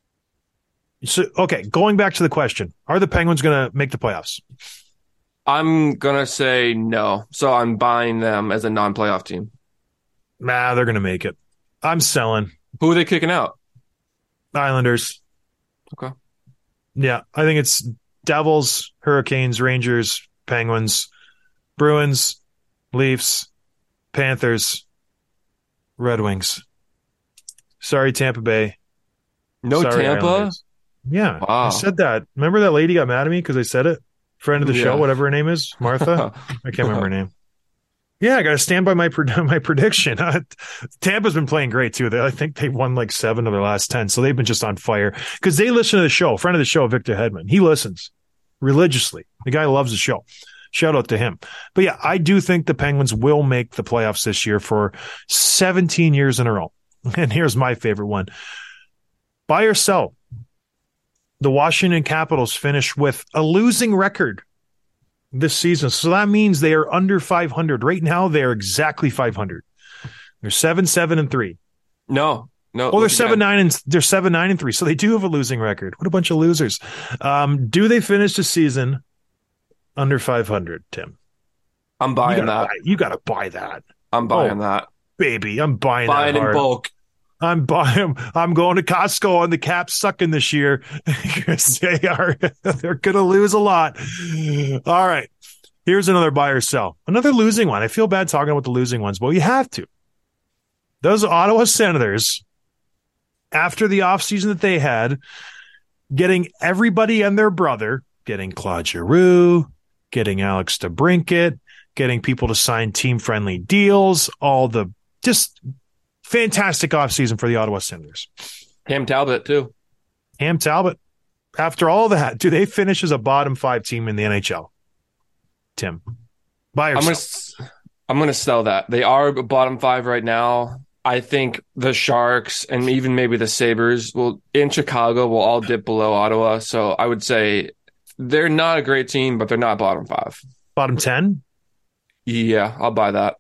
So, okay, going back to the question, are the Penguins going to make the playoffs? I'm going to say no. So I'm buying them as a non-playoff team. Nah, they're going to make it. I'm selling. Who are they kicking out? Islanders. Okay. Yeah, I think it's Devils, Hurricanes, Rangers, Penguins, Bruins, Leafs, Panthers, Red Wings. Sorry, Tampa Bay. No Sorry, Tampa? Islanders. Yeah, wow. I said that. Remember that lady got mad at me because I said it? Friend of the Yeah. show, whatever her name is, Martha. I can't remember her name. Yeah, I got to stand by my pred- my prediction. Uh, Tampa's been playing great too. They, I think they won like seven of their last ten, so they've been just on fire because they listen to the show. Friend of the show, Victor Hedman, he listens religiously. The guy loves the show. Shout out to him. But yeah, I do think the Penguins will make the playoffs this year for seventeen years in a row. And here's my favorite one: buy or sell. The Washington Capitals finish with a losing record this season. So that means they are under five hundred. Right now, they are exactly five hundred. They're seven, seven, and three. No, no. Oh, they're seven, nine, and they're seven, nine, and three. So they do have a losing record. What a bunch of losers. Um, do they finish the season under five hundred, Tim? I'm buying you gotta that. Buy, you got to buy that. I'm buying oh, that. Baby, I'm buying Buying that in hard. bulk. I'm buying. I'm going to Costco on the Caps sucking this year because they are they're going to lose a lot. All right, here's another buy or sell. Another losing one. I feel bad talking about the losing ones, but you have to. Those Ottawa Senators, after the offseason that they had, getting everybody and their brother, getting Claude Giroux, getting Alex DeBrincat, getting people to sign team-friendly deals, all the just fantastic offseason for the Ottawa Senators. Cam Talbot, too. Cam Talbot. After all that, do they finish as a bottom five team in the N H L? Tim, buy or I'm sell? gonna, I'm going to sell that. They are bottom five right now. I think the Sharks and even maybe the Sabres will in Chicago will all dip below Ottawa. So I would say they're not a great team, but they're not bottom five. Bottom ten? Yeah, I'll buy that.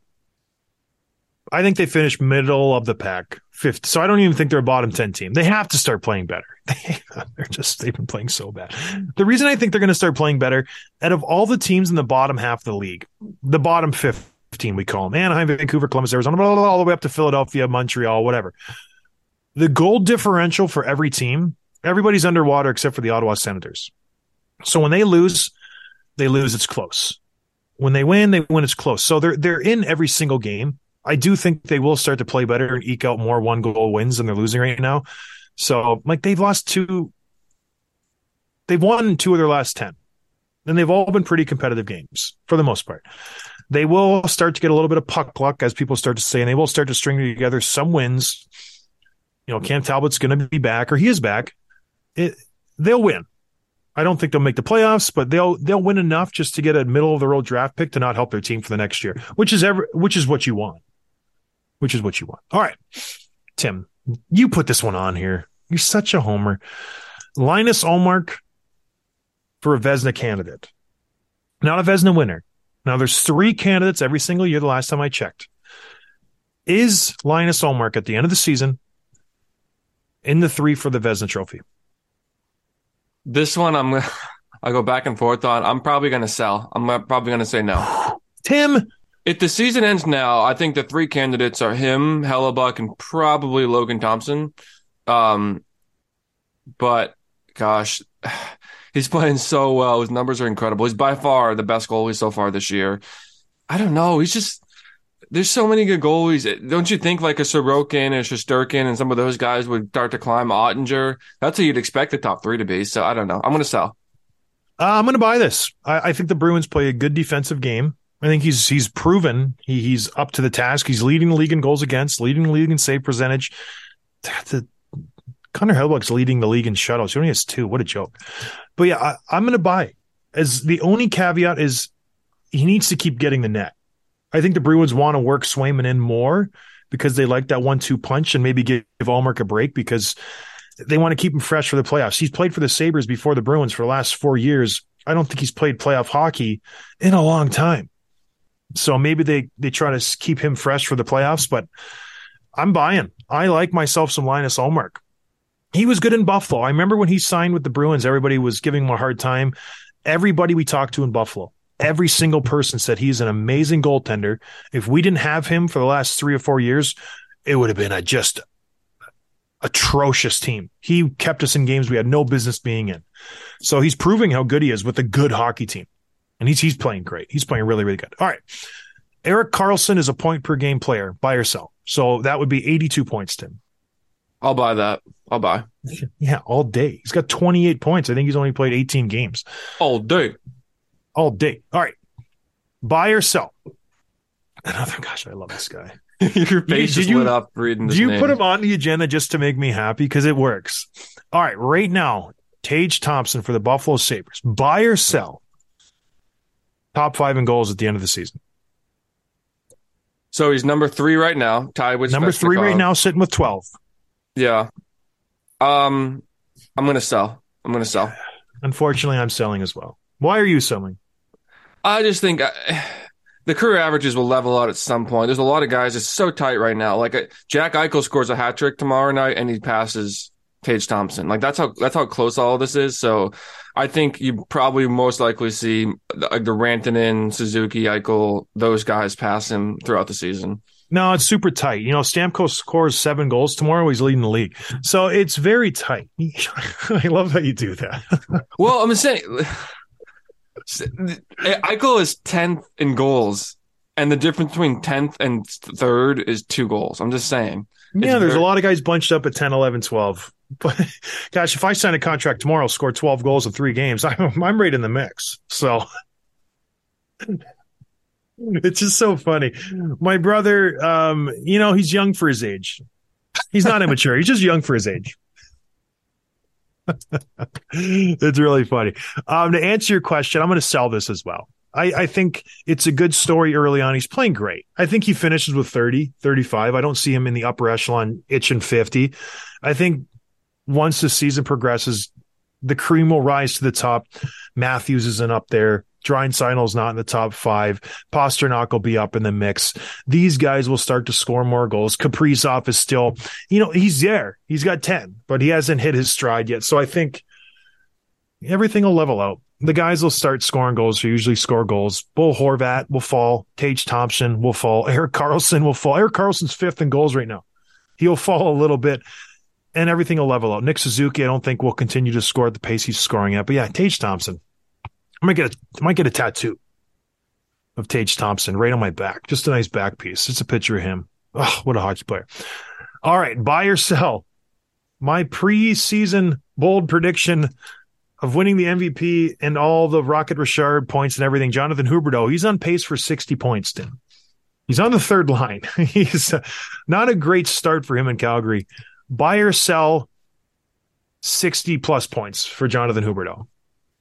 I think they finish middle of the pack, fifth. So I don't even think they're a bottom ten team. They have to start playing better. They're just, they've been playing so bad. The reason I think they're going to start playing better, out of all the teams in the bottom half of the league, the bottom fifteen, we call them, Anaheim, Vancouver, Columbus, Arizona, blah, blah, blah, all the way up to Philadelphia, Montreal, whatever. The goal differential for every team, everybody's underwater except for the Ottawa Senators. So when they lose, they lose, it's close. When they win, they win, it's close. So they're they're in every single game. I do think they will start to play better and eke out more one-goal wins than they're losing right now. So, like, they've lost two. They've won two of their last ten. And they've all been pretty competitive games, for the most part. They will start to get a little bit of puck luck, as people start to say, and they will start to string together some wins. You know, Cam Talbot's going to be back, or he is back. It, they'll win. I don't think they'll make the playoffs, but they'll they'll win enough just to get a middle-of-the-road draft pick to not help their team for the next year, which is ever, which is what you want. Which is what you want. All right, Tim, you put this one on here. You're such a homer. Linus Ullmark for a Vezina candidate. Not a Vezina winner. Now, there's three candidates every single year the last time I checked. Is Linus Ullmark at the end of the season in the three for the Vezina trophy? This one, I'm gonna, I'll go back and forth on. I'm probably going to sell. I'm probably going to say no. Tim, if the season ends now, I think the three candidates are him, Hellebuck, and probably Logan Thompson. Um, but gosh, he's playing so well. His numbers are incredible. He's by far the best goalie so far this year. I don't know. He's just, there's so many good goalies. Don't you think like a Sorokin and Shesterkin and some of those guys would start to climb? Ottinger? That's who you'd expect the top three to be. So I don't know. I'm going to sell. Uh, I'm going to buy this. I, I think the Bruins play a good defensive game. I think he's he's proven he, he's up to the task. He's leading the league in goals against, leading the league in save percentage. The, Connor Hellebuck's leading the league in shutouts. He only has two. What a joke. But yeah, I, I'm going to buy. As the only caveat is he needs to keep getting the net. I think the Bruins want to work Swayman in more because they like that one two punch and maybe give, give Ullmark a break because they want to keep him fresh for the playoffs. He's played for the Sabres before the Bruins for the last four years. I don't think he's played playoff hockey in a long time. So maybe they, they try to keep him fresh for the playoffs, but I'm buying. I like myself some Linus Ullmark. He was good in Buffalo. I remember when he signed with the Bruins, everybody was giving him a hard time. Everybody we talked to in Buffalo, every single person said he's an amazing goaltender. If we didn't have him for the last three or four years, it would have been a just atrocious team. He kept us in games we had no business being in. So he's proving how good he is with a good hockey team. And he's he's playing great. He's playing really, really good. All right. Erik Karlsson is a point per game player, buy or sell. So that would be eighty-two points, Tim. I'll buy that. I'll buy. Yeah, all day. He's got twenty-eight points. I think he's only played eighteen games. All day. all day. All right. Buy or sell? Another, gosh, I love this guy. Your face you, just you, lit up reading this Do you name. put him on the agenda just to make me happy? Because it works. All right. Right now, Tage Thompson for the Buffalo Sabres. Buy or sell? Top five in goals at the end of the season. So he's number three right now, tied with Number three Svechnikov. right now, sitting with twelve. Yeah. Um, I'm going to sell. I'm going to sell. Unfortunately, I'm selling as well. Why are you selling? I just think uh, the career averages will level out at some point. There's a lot of guys. It's so tight right now. Like uh, Jack Eichel scores a hat trick tomorrow night, and he passes Tage Thompson. Like that's how that's how close all of this is. So I think you probably most likely see the, the Rantanen, Suzuki, Eichel, those guys pass him throughout the season. No, it's super tight. You know, Stamkos scores seven goals tomorrow. He's leading the league. So it's very tight. I love how you do that. Well, I'm saying Eichel is tenth in goals, and the difference between tenth and third is two goals. I'm just saying. Yeah, It's there's very- a lot of guys bunched up at ten, eleven, twelve. But gosh, if I sign a contract tomorrow, score twelve goals in three games, I'm, I'm right in the mix. So it's just so funny. My brother, um, you know, he's young for his age. He's not immature. He's just young for his age. It's really funny. Um, to answer your question, I'm going to sell this as well. I, I think it's a good story early on. He's playing great. I think he finishes with thirty, thirty-five. I don't see him in the upper echelon itching fifty. I think once the season progresses, the cream will rise to the top. Matthews isn't up there. Draisaitl not in the top five. Pasternak will be up in the mix. These guys will start to score more goals. Kaprizov is still, you know, he's there. He's got ten, but he hasn't hit his stride yet. So I think everything will level out. The guys will start scoring goals who usually score goals. Bo Horvat will fall. Tage Thompson will fall. Erik Karlsson will fall. Erik Karlsson's fifth in goals right now. He'll fall a little bit, and everything will level out. Nick Suzuki, I don't think will continue to score at the pace he's scoring at. But yeah, Tage Thompson. I might get a, I might get a tattoo of Tage Thompson right on my back. Just a nice back piece. It's a picture of him. Oh, what a hockey player. All right, buy or sell. My preseason bold prediction of winning the M V P and all the Rocket Richard points and everything, Jonathan Huberdeau, he's on pace for sixty points, Tim. He's on the third line. He's uh, not a great start for him in Calgary. Buy or sell sixty plus points for Jonathan Huberdeau.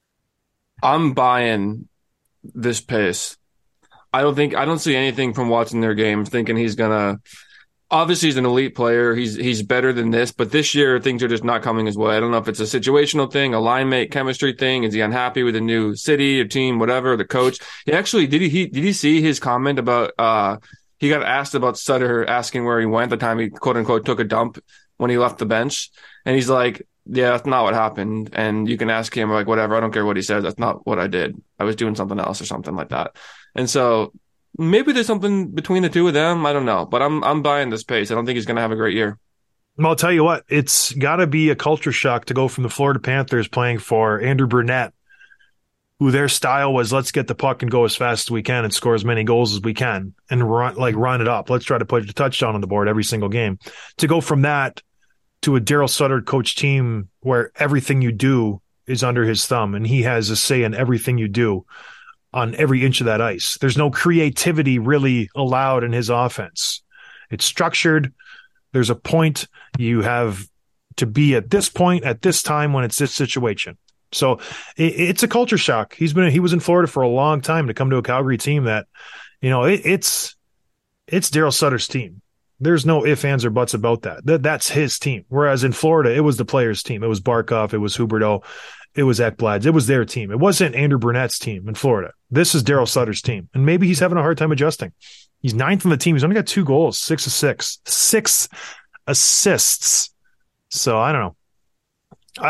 I'm buying this pace. I don't think I don't see anything from watching their games thinking he's gonna. Obviously, he's an elite player. He's he's better than this, but this year things are just not coming his way. I don't know if it's a situational thing, a line mate chemistry thing. Is he unhappy with a new city, a team, whatever? The coach. He actually did he, he did he see his comment about? Uh, he got asked about Sutter asking where he went the time he quote unquote took a dump when he left the bench, and he's like, yeah, that's not what happened. And you can ask him like, whatever. I don't care what he says. That's not what I did. I was doing something else or something like that. And so maybe there's something between the two of them. I don't know, but I'm I'm buying this pace. I don't think he's going to have a great year. Well, I'll tell you what, it's got to be a culture shock to go from the Florida Panthers playing for Andrew Burnett, who their style was, let's get the puck and go as fast as we can and score as many goals as we can and run like run it up. Let's try to put a touchdown on the board every single game. To go from that to a Daryl Sutter coach team where everything you do is under his thumb and he has a say in everything you do on every inch of that ice. There's no creativity really allowed in his offense. It's structured. There's a point you have to be at this point at this time when it's this situation. So it, it's a culture shock. He's been, he was in Florida for a long time to come to a Calgary team that, you know, it, it's, it's Daryl Sutter's team. There's no ifs, ands, or buts about that. that. That's his team. Whereas in Florida, it was the players' team. It was Barkov. It was Huberdeau. It was Ekblad. It was their team. It wasn't Andrew Burnett's team in Florida. This is Daryl Sutter's team. And maybe he's having a hard time adjusting. He's ninth on the team. He's only got two goals, six of six, six assists. So I don't know. I,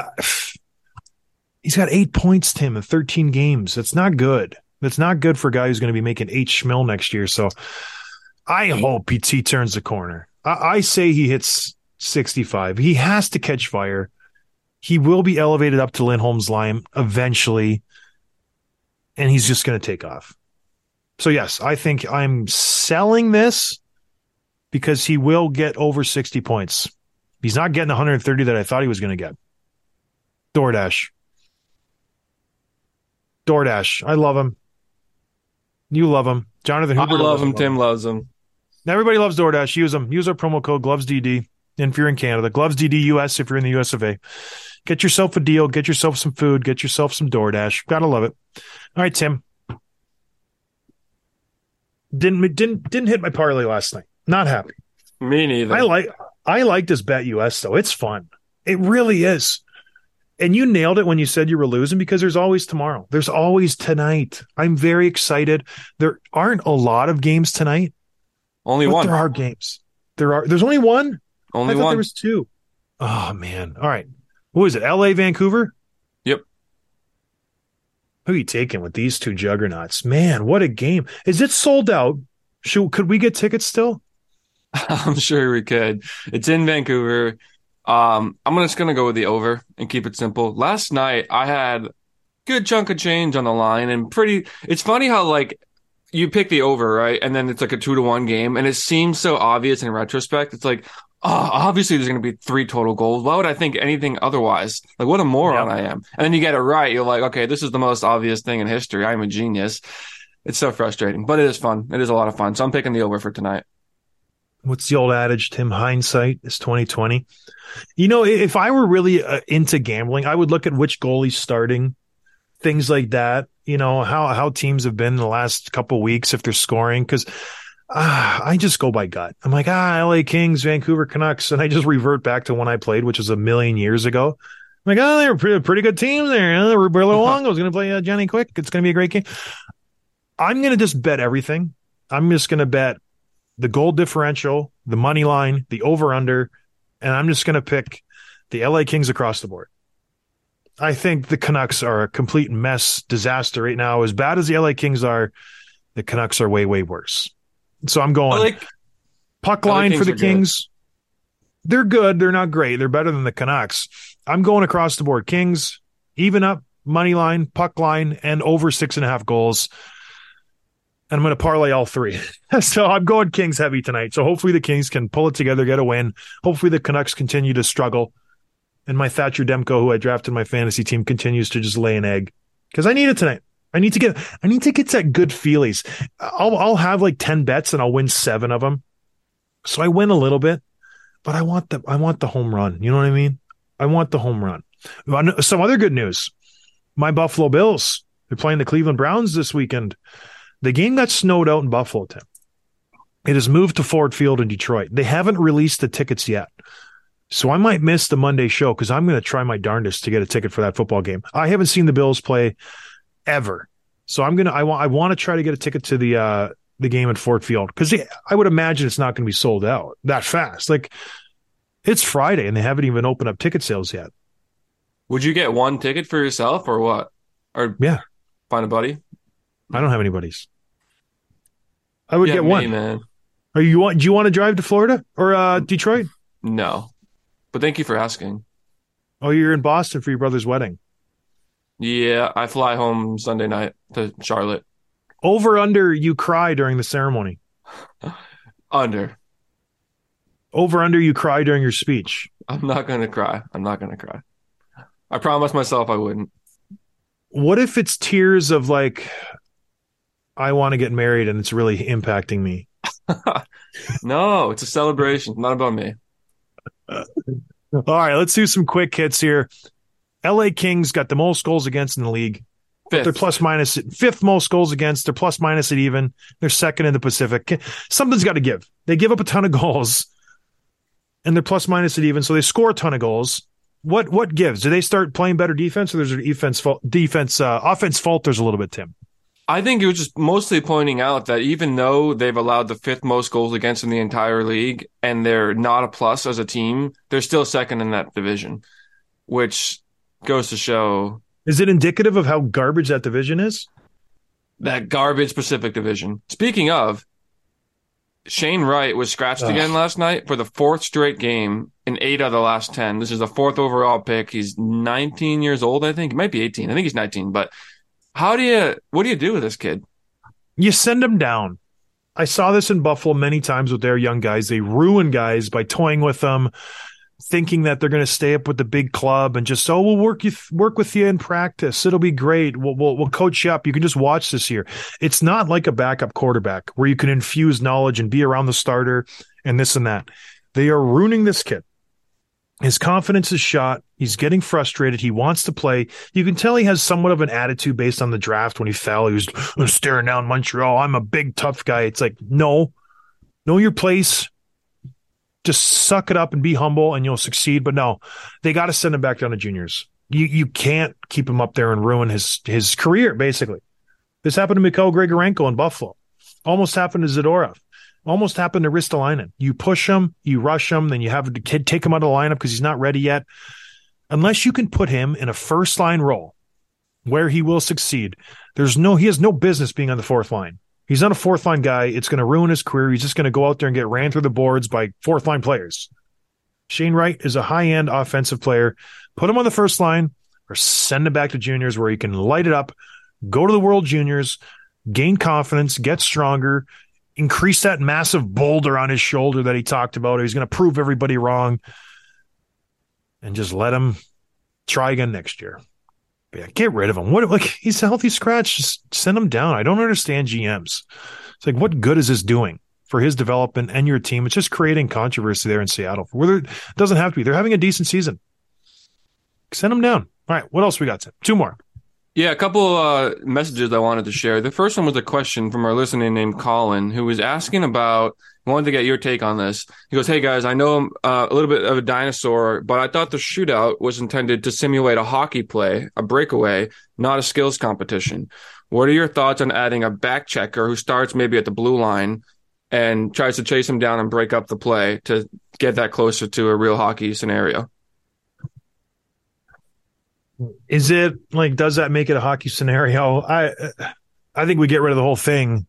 he's got eight points, Tim, in thirteen games. That's not good. That's not good for a guy who's going to be making eight schmil next year. So I hope he, he turns the corner. I, I say he hits sixty-five. He has to catch fire. He will be elevated up to Lindholm's line eventually, and he's just going to take off. So, yes, I think I'm selling this because he will get over sixty points. He's not getting the one hundred thirty that I thought he was going to get. DoorDash. DoorDash. I love them. You love them. Jonathan I Hooper. love him. Tim loves him. Everybody loves DoorDash. Use them. Use our promo code GlovesDD if you're in Canada. GlovesDD U S if you're in the U S of A. Get yourself a deal. Get yourself some food. Get yourself some DoorDash. Gotta love it. All right, Tim. Didn't didn't didn't hit my parlay last night. Not happy. Me neither. I like I like this Bet U S though. It's fun. It really is. And you nailed it when you said you were losing because there's always tomorrow. There's always tonight. I'm very excited. There aren't a lot of games tonight. Only but one. There are games. There are. There's only one. Only I thought one. There was two. Oh man. All right. Who is it? L A, Vancouver? Yep. Who are you taking with these two juggernauts? Man, what a game. Is it sold out? Should, could we get tickets still? I'm sure we could. It's in Vancouver. Um, I'm just going to go with the over and keep it simple. Last night, I had a good chunk of change on the line and pretty. It's funny how, like, you pick the over, right? And then it's like a two to one game. And it seems so obvious in retrospect. It's like, oh, obviously there's going to be three total goals. Why would I think anything otherwise? Like, what a moron yep. I am. And then you get it right. You're like, okay, this is the most obvious thing in history. I'm a genius. It's so frustrating, but it is fun. It is a lot of fun. So I'm picking the over for tonight. What's the old adage, Tim? Hindsight is twenty twenty. You know, if I were really uh, into gambling, I would look at which goalie's starting, things like that. You know, how, how teams have been in the last couple of weeks, if they're scoring, because uh, I just go by gut. I'm like, ah, L A Kings, Vancouver Canucks, and I just revert back to when I played, which was a million years ago. I'm like, oh, they're a pretty, pretty good team there. Uh, Roberto Luongo is going to play uh, Johnny Quick. It's going to be a great game. I'm going to just bet everything. I'm just going to bet the goal differential, the money line, the over-under, and I'm just going to pick the L A Kings across the board. I think the Canucks are a complete mess, disaster right now. As bad as the L A Kings are, the Canucks are way, way worse. So I'm going like, puck line for the Kings. Good. They're good. They're not great. They're better than the Canucks. I'm going across the board. Kings, even up, money line, puck line, and over six and a half goals. And I'm going to parlay all three. So I'm going Kings heavy tonight. So hopefully the Kings can pull it together, get a win. Hopefully the Canucks continue to struggle. And my Thatcher Demko, who I drafted in my fantasy team, continues to just lay an egg. Because I need it tonight. I need to get I need to get that good feelies. I'll I'll have like ten bets and I'll win seven of them. So I win a little bit. But I want the I want the home run. You know what I mean? I want the home run. Some other good news. My Buffalo Bills, they're playing the Cleveland Browns this weekend. The game got snowed out in Buffalo, Tim. It has moved to Ford Field in Detroit. They haven't released the tickets yet. So I might miss the Monday show because I'm going to try my darndest to get a ticket for that football game. I haven't seen the Bills play ever. So I'm going to, I want, I want to try to get a ticket to the, uh, the game at Ford Field because I would imagine it's not going to be sold out that fast. Like it's Friday and they haven't even opened up ticket sales yet. Would you get one ticket for yourself or what? Or yeah, find a buddy? I don't have any buddies. I would yeah, get me, one. Man. Are you want? Do you want to drive to Florida or uh, Detroit? No, but thank you for asking. Oh, you're in Boston for your brother's wedding. Yeah, I fly home Sunday night to Charlotte. Over under, you cry during the ceremony. Under. Over under, you cry during your speech. I'm not gonna cry. I'm not gonna cry. I promised myself I wouldn't. What if it's tears of like, I want to get married and it's really impacting me? No, it's a celebration. Not about me. Uh, all right, let's do some quick hits here. L A Kings got the most goals against in the league. Fifth. They're plus minus fifth most goals against. They're plus minus at even. They're second in the Pacific. Something's got to give. They give up a ton of goals and they're plus minus at even. So they score a ton of goals. What what gives? Do they start playing better defense, or there's a defense fault, defense uh, offense falters a little bit, Tim? I think it was just mostly pointing out that even though they've allowed the fifth most goals against in the entire league, and they're not a plus as a team, they're still second in that division, which goes to show. Is it indicative of how garbage that division is? That garbage Pacific division. Speaking of, Shane Wright was scratched Ugh. again last night for the fourth straight game in eight out of the last ten. This is the fourth overall pick. He's nineteen years old, I think. He might be eighteen. I think he's nineteen. But how do you, what do you do with this kid? You send him down. I saw this in Buffalo many times with their young guys. They ruin guys by toying with them. thinking that they're going to stay up with the big club and just, oh, we'll work you work with you in practice. It'll be great. We'll, we'll we'll coach you up. You can just watch this year. It's not like a backup quarterback where you can infuse knowledge and be around the starter and this and that. They are ruining this kid. His confidence is shot. He's getting frustrated. He wants to play. You can tell he has somewhat of an attitude based on the draft. When he fell, he was staring down Montreal. I'm a big, tough guy. It's like, no, know your place. Just suck it up and be humble and you'll succeed. But no, they got to send him back down to juniors. You you can't keep him up there and ruin his his career, basically. This happened to Mikhail Grigorenko in Buffalo. Almost happened to Zadorov. Almost happened to Ristolainen. You push him, you rush him, then you have the kid take him out of the lineup because he's not ready yet. Unless you can put him in a first-line role where he will succeed, there's no he has no business being on the fourth line. He's not a fourth-line guy. It's going to ruin his career. He's just going to go out there and get ran through the boards by fourth-line players. Shane Wright is a high-end offensive player. Put him on the first line or send him back to juniors where he can light it up, go to the World Juniors, gain confidence, get stronger, increase that massive boulder on his shoulder that he talked about. He's going to prove everybody wrong and just let him try again next year. Yeah, get rid of him. What like he's a healthy scratch. Just send him down. I don't understand G Ms. It's like, what good is this doing for his development and your team? It's just creating controversy there in Seattle. Whether it doesn't have to be. They're having a decent season. Send him down. All right, what else we got? Two more. Yeah, a couple uh, messages I wanted to share. The first one was a question from our listener named Colin, who was asking about, wanted to get your take on this. He goes, hey guys, I know I'm uh, a little bit of a dinosaur, but I thought the shootout was intended to simulate a hockey play, a breakaway, not a skills competition. What are your thoughts on adding a back checker who starts maybe at the blue line and tries to chase him down and break up the play to get that closer to a real hockey scenario? Is it like, does that make it a hockey scenario? I I think we get rid of the whole thing.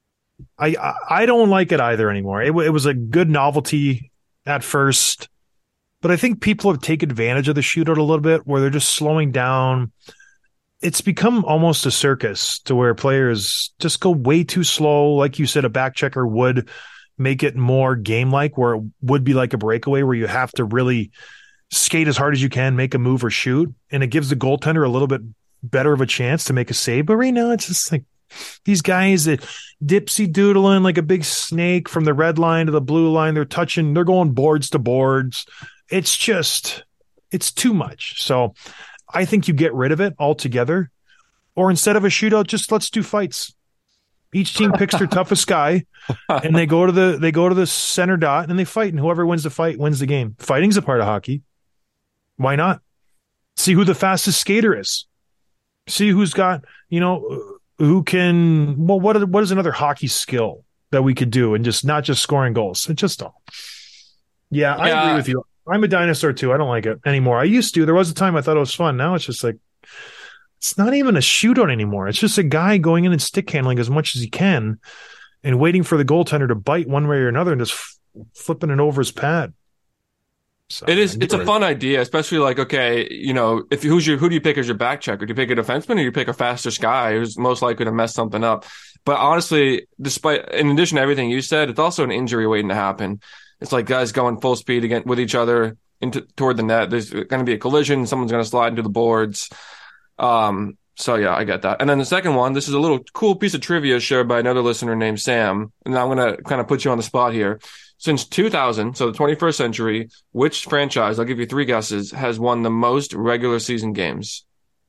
I I don't like it either anymore. It, it was a good novelty at first, but I think people have taken advantage of the shootout a little bit where they're just slowing down. It's become almost a circus to where players just go way too slow. Like you said, a back checker would make it more game-like, where it would be like a breakaway where you have to really skate as hard as you can, make a move or shoot, and it gives the goaltender a little bit better of a chance to make a save. But right now, it's just like these guys that dipsy doodling like a big snake from the red line to the blue line. They're touching, they're going boards to boards. It's just, it's too much. So I think you get rid of it altogether, or instead of a shootout, just let's do fights. Each team picks their toughest guy, and they go to the they go to the center dot and they fight, and whoever wins the fight wins the game. Fighting's a part of hockey. Why not? See who the fastest skater is. See who's got, you know, who can, well, what, are, what is another hockey skill that we could do and just not just scoring goals? It just don't. Yeah, I Yeah. agree with you. I'm a dinosaur too. I don't like it anymore. I used to. There was a time I thought it was fun. Now it's just like, it's not even a shootout anymore. It's just a guy going in and stick handling as much as he can and waiting for the goaltender to bite one way or another and just f- flipping it over his pad. So, It is. It's a fun idea, especially like, okay, you know, if who's your who do you pick as your back checker? Do you pick a defenseman or do you pick a faster guy who's most likely to mess something up? But honestly, despite in addition to everything you said, it's also an injury waiting to happen. It's like guys going full speed again with each other into toward the net. There's going to be a collision. Someone's going to slide into the boards. Um. So yeah, I get that. And then the second one, this is a little cool piece of trivia shared by another listener named Sam. And I'm going to kind of put you on the spot here. Since two thousand, so the twenty-first century, which franchise, I'll give you three guesses, has won the most regular season games?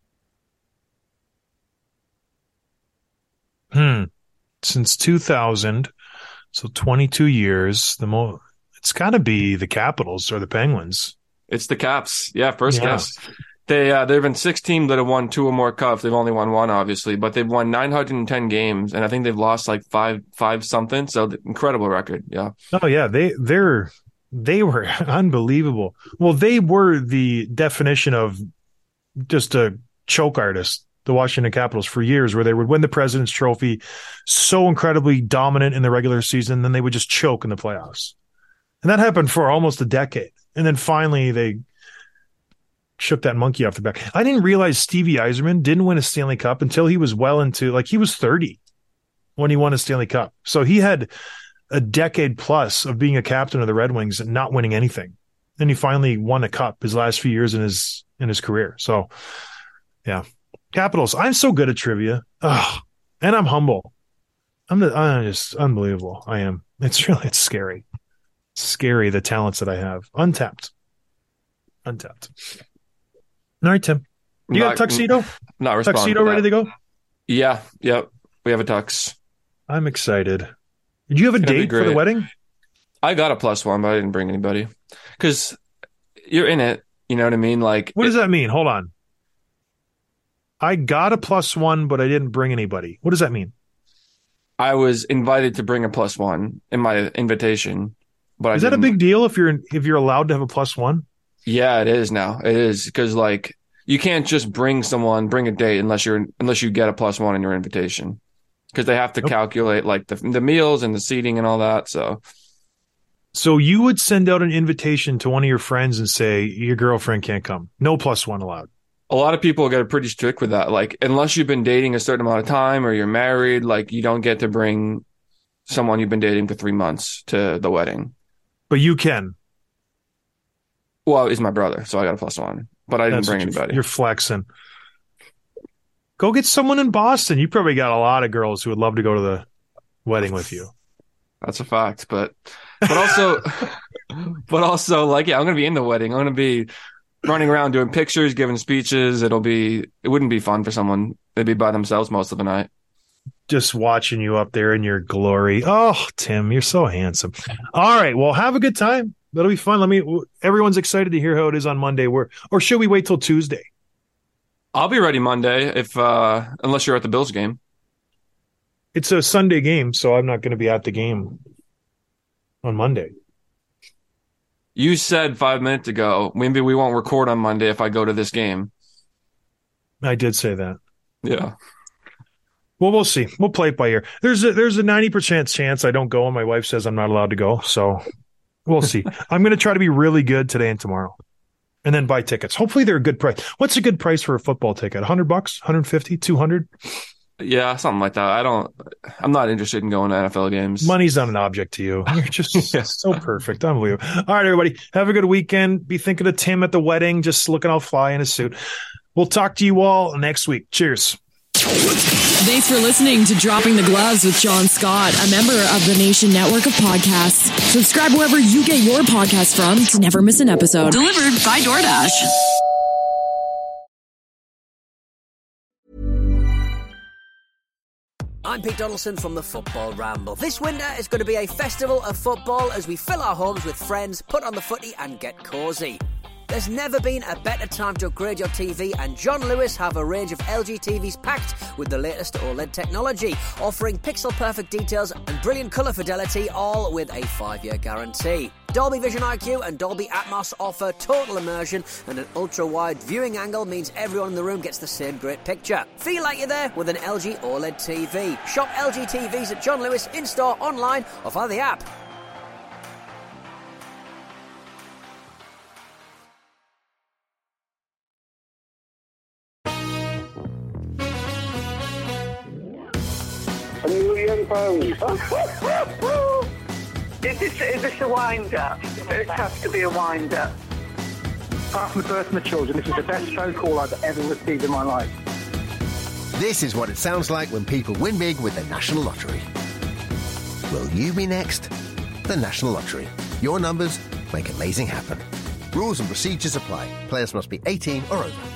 Hmm. Since two thousand, so twenty-two years, the mo- it's got to be the Capitals or the Penguins. It's the Caps. Yeah, first Yeah. guess. They, uh, there have been six teams that have won two or more cups. They've only won one, obviously, but they've won nine hundred ten games, and I think they've lost like five, five something. So the incredible record. Yeah. Oh yeah, they they're they were unbelievable. Well, they were the definition of just a choke artist, the Washington Capitals, for years, where they would win the President's Trophy, so incredibly dominant in the regular season, then they would just choke in the playoffs. And that happened for almost a decade. And then finally they shook that monkey off the back. I didn't realize Stevie Yzerman didn't win a Stanley Cup until he was well into, like, he was thirty when he won a Stanley Cup. So he had a decade plus of being a captain of the Red Wings and not winning anything. and he finally won a cup his last few years in his in his career. So, yeah, Capitals. I'm so good at trivia, Ugh. and I'm humble. I'm the, I'm just unbelievable. I am. It's really it's scary, it's scary the talents that I have. Untapped, untapped. All right, Tim. You Not- got a tuxedo? Not responding Tuxedo to that. ready to go? Yeah, yep. We have a tux. I'm excited. Did you have a It'll be date for the great. wedding? I got a plus one, but I didn't bring anybody because you're in it. You know what I mean? Like, What does that mean? Hold on. I got a plus one, but I didn't bring anybody. What does that mean? I was invited to bring a plus one in my invitation, but Is I that a didn't. big deal if you're if you're allowed to have a plus one? Yeah, it is now. It is because like you can't just bring someone, bring a date unless you're unless you get a plus one in your invitation because they have to Nope. calculate like the the meals and the seating and all that. So So you would send out an invitation to one of your friends and say your girlfriend can't come. No plus one allowed. a lot of people get pretty strict with that. Like unless you've been dating a certain amount of time or you're married, like you don't get to bring someone you've been dating for three months to the wedding. But you can. Well, he's my brother, so I got a plus one. But I didn't That's bring what you're- anybody. You're flexing. Go get someone in Boston. You probably got a lot of girls who would love to go to the wedding with you. That's a fact. But but also but also like yeah, I'm gonna be in the wedding. I'm gonna be running around doing pictures, giving speeches. It'll be it wouldn't be fun for someone. They'd be by themselves most of the night. Just watching you up there in your glory. Oh, Tim, you're so handsome. All right. Well, have a good time. That'll be fun. Let me, everyone's excited to hear how it is on Monday. Where, or should we wait till Tuesday? I'll be ready Monday if uh unless you're at the Bills game. It's a Sunday game, so I'm not going to be at the game on Monday. You said five minutes ago, maybe we won't record on Monday if I go to this game. I did say that. Yeah. Well, we'll see. We'll play it by ear. There's a, there's a ninety percent chance I don't go, and my wife says I'm not allowed to go. So we'll see. I'm going to try to be really good today and tomorrow, and then buy tickets. Hopefully they're a good price. What's a good price for a football ticket? one hundred bucks, one hundred fifty, two hundred? Yeah, something like that. I don't I'm not interested in going to N F L games. Money's not an object to you. You're just Yeah. so perfect. Unbelievable. All right, everybody. Have a good weekend. Be thinking of Tim at the wedding, just looking all fly in his suit. We'll talk to you all next week. Cheers. Thanks for listening to Dropping the Gloves with John Scott, a member of the Nation Network of Podcasts. Subscribe wherever you get your podcasts from to never miss an episode. Delivered by DoorDash. I'm Pete Donaldson from the Football Ramble. This winter is going to be a festival of football as we fill our homes with friends, put on the footy and get cosy. There's never been a better time to upgrade your T V, and John Lewis have a range of L G T Vs packed with the latest OLED technology, offering pixel-perfect details and brilliant colour fidelity, all with a five-year guarantee. Dolby Vision I Q and Dolby Atmos offer total immersion, and an ultra-wide viewing angle means everyone in the room gets the same great picture. Feel like you're there with an L G OLED T V. Shop L G T Vs at John Lewis in-store, online or via the app. A million pounds. Is this, is this a wind-up? It has to be a wind-up. Apart from the birth of my children, this is the best phone call I've ever received in my life. This is what it sounds like when people win big with the National Lottery. Will you be next? The National Lottery. Your numbers make amazing happen. Rules and procedures apply. Players must be eighteen or over.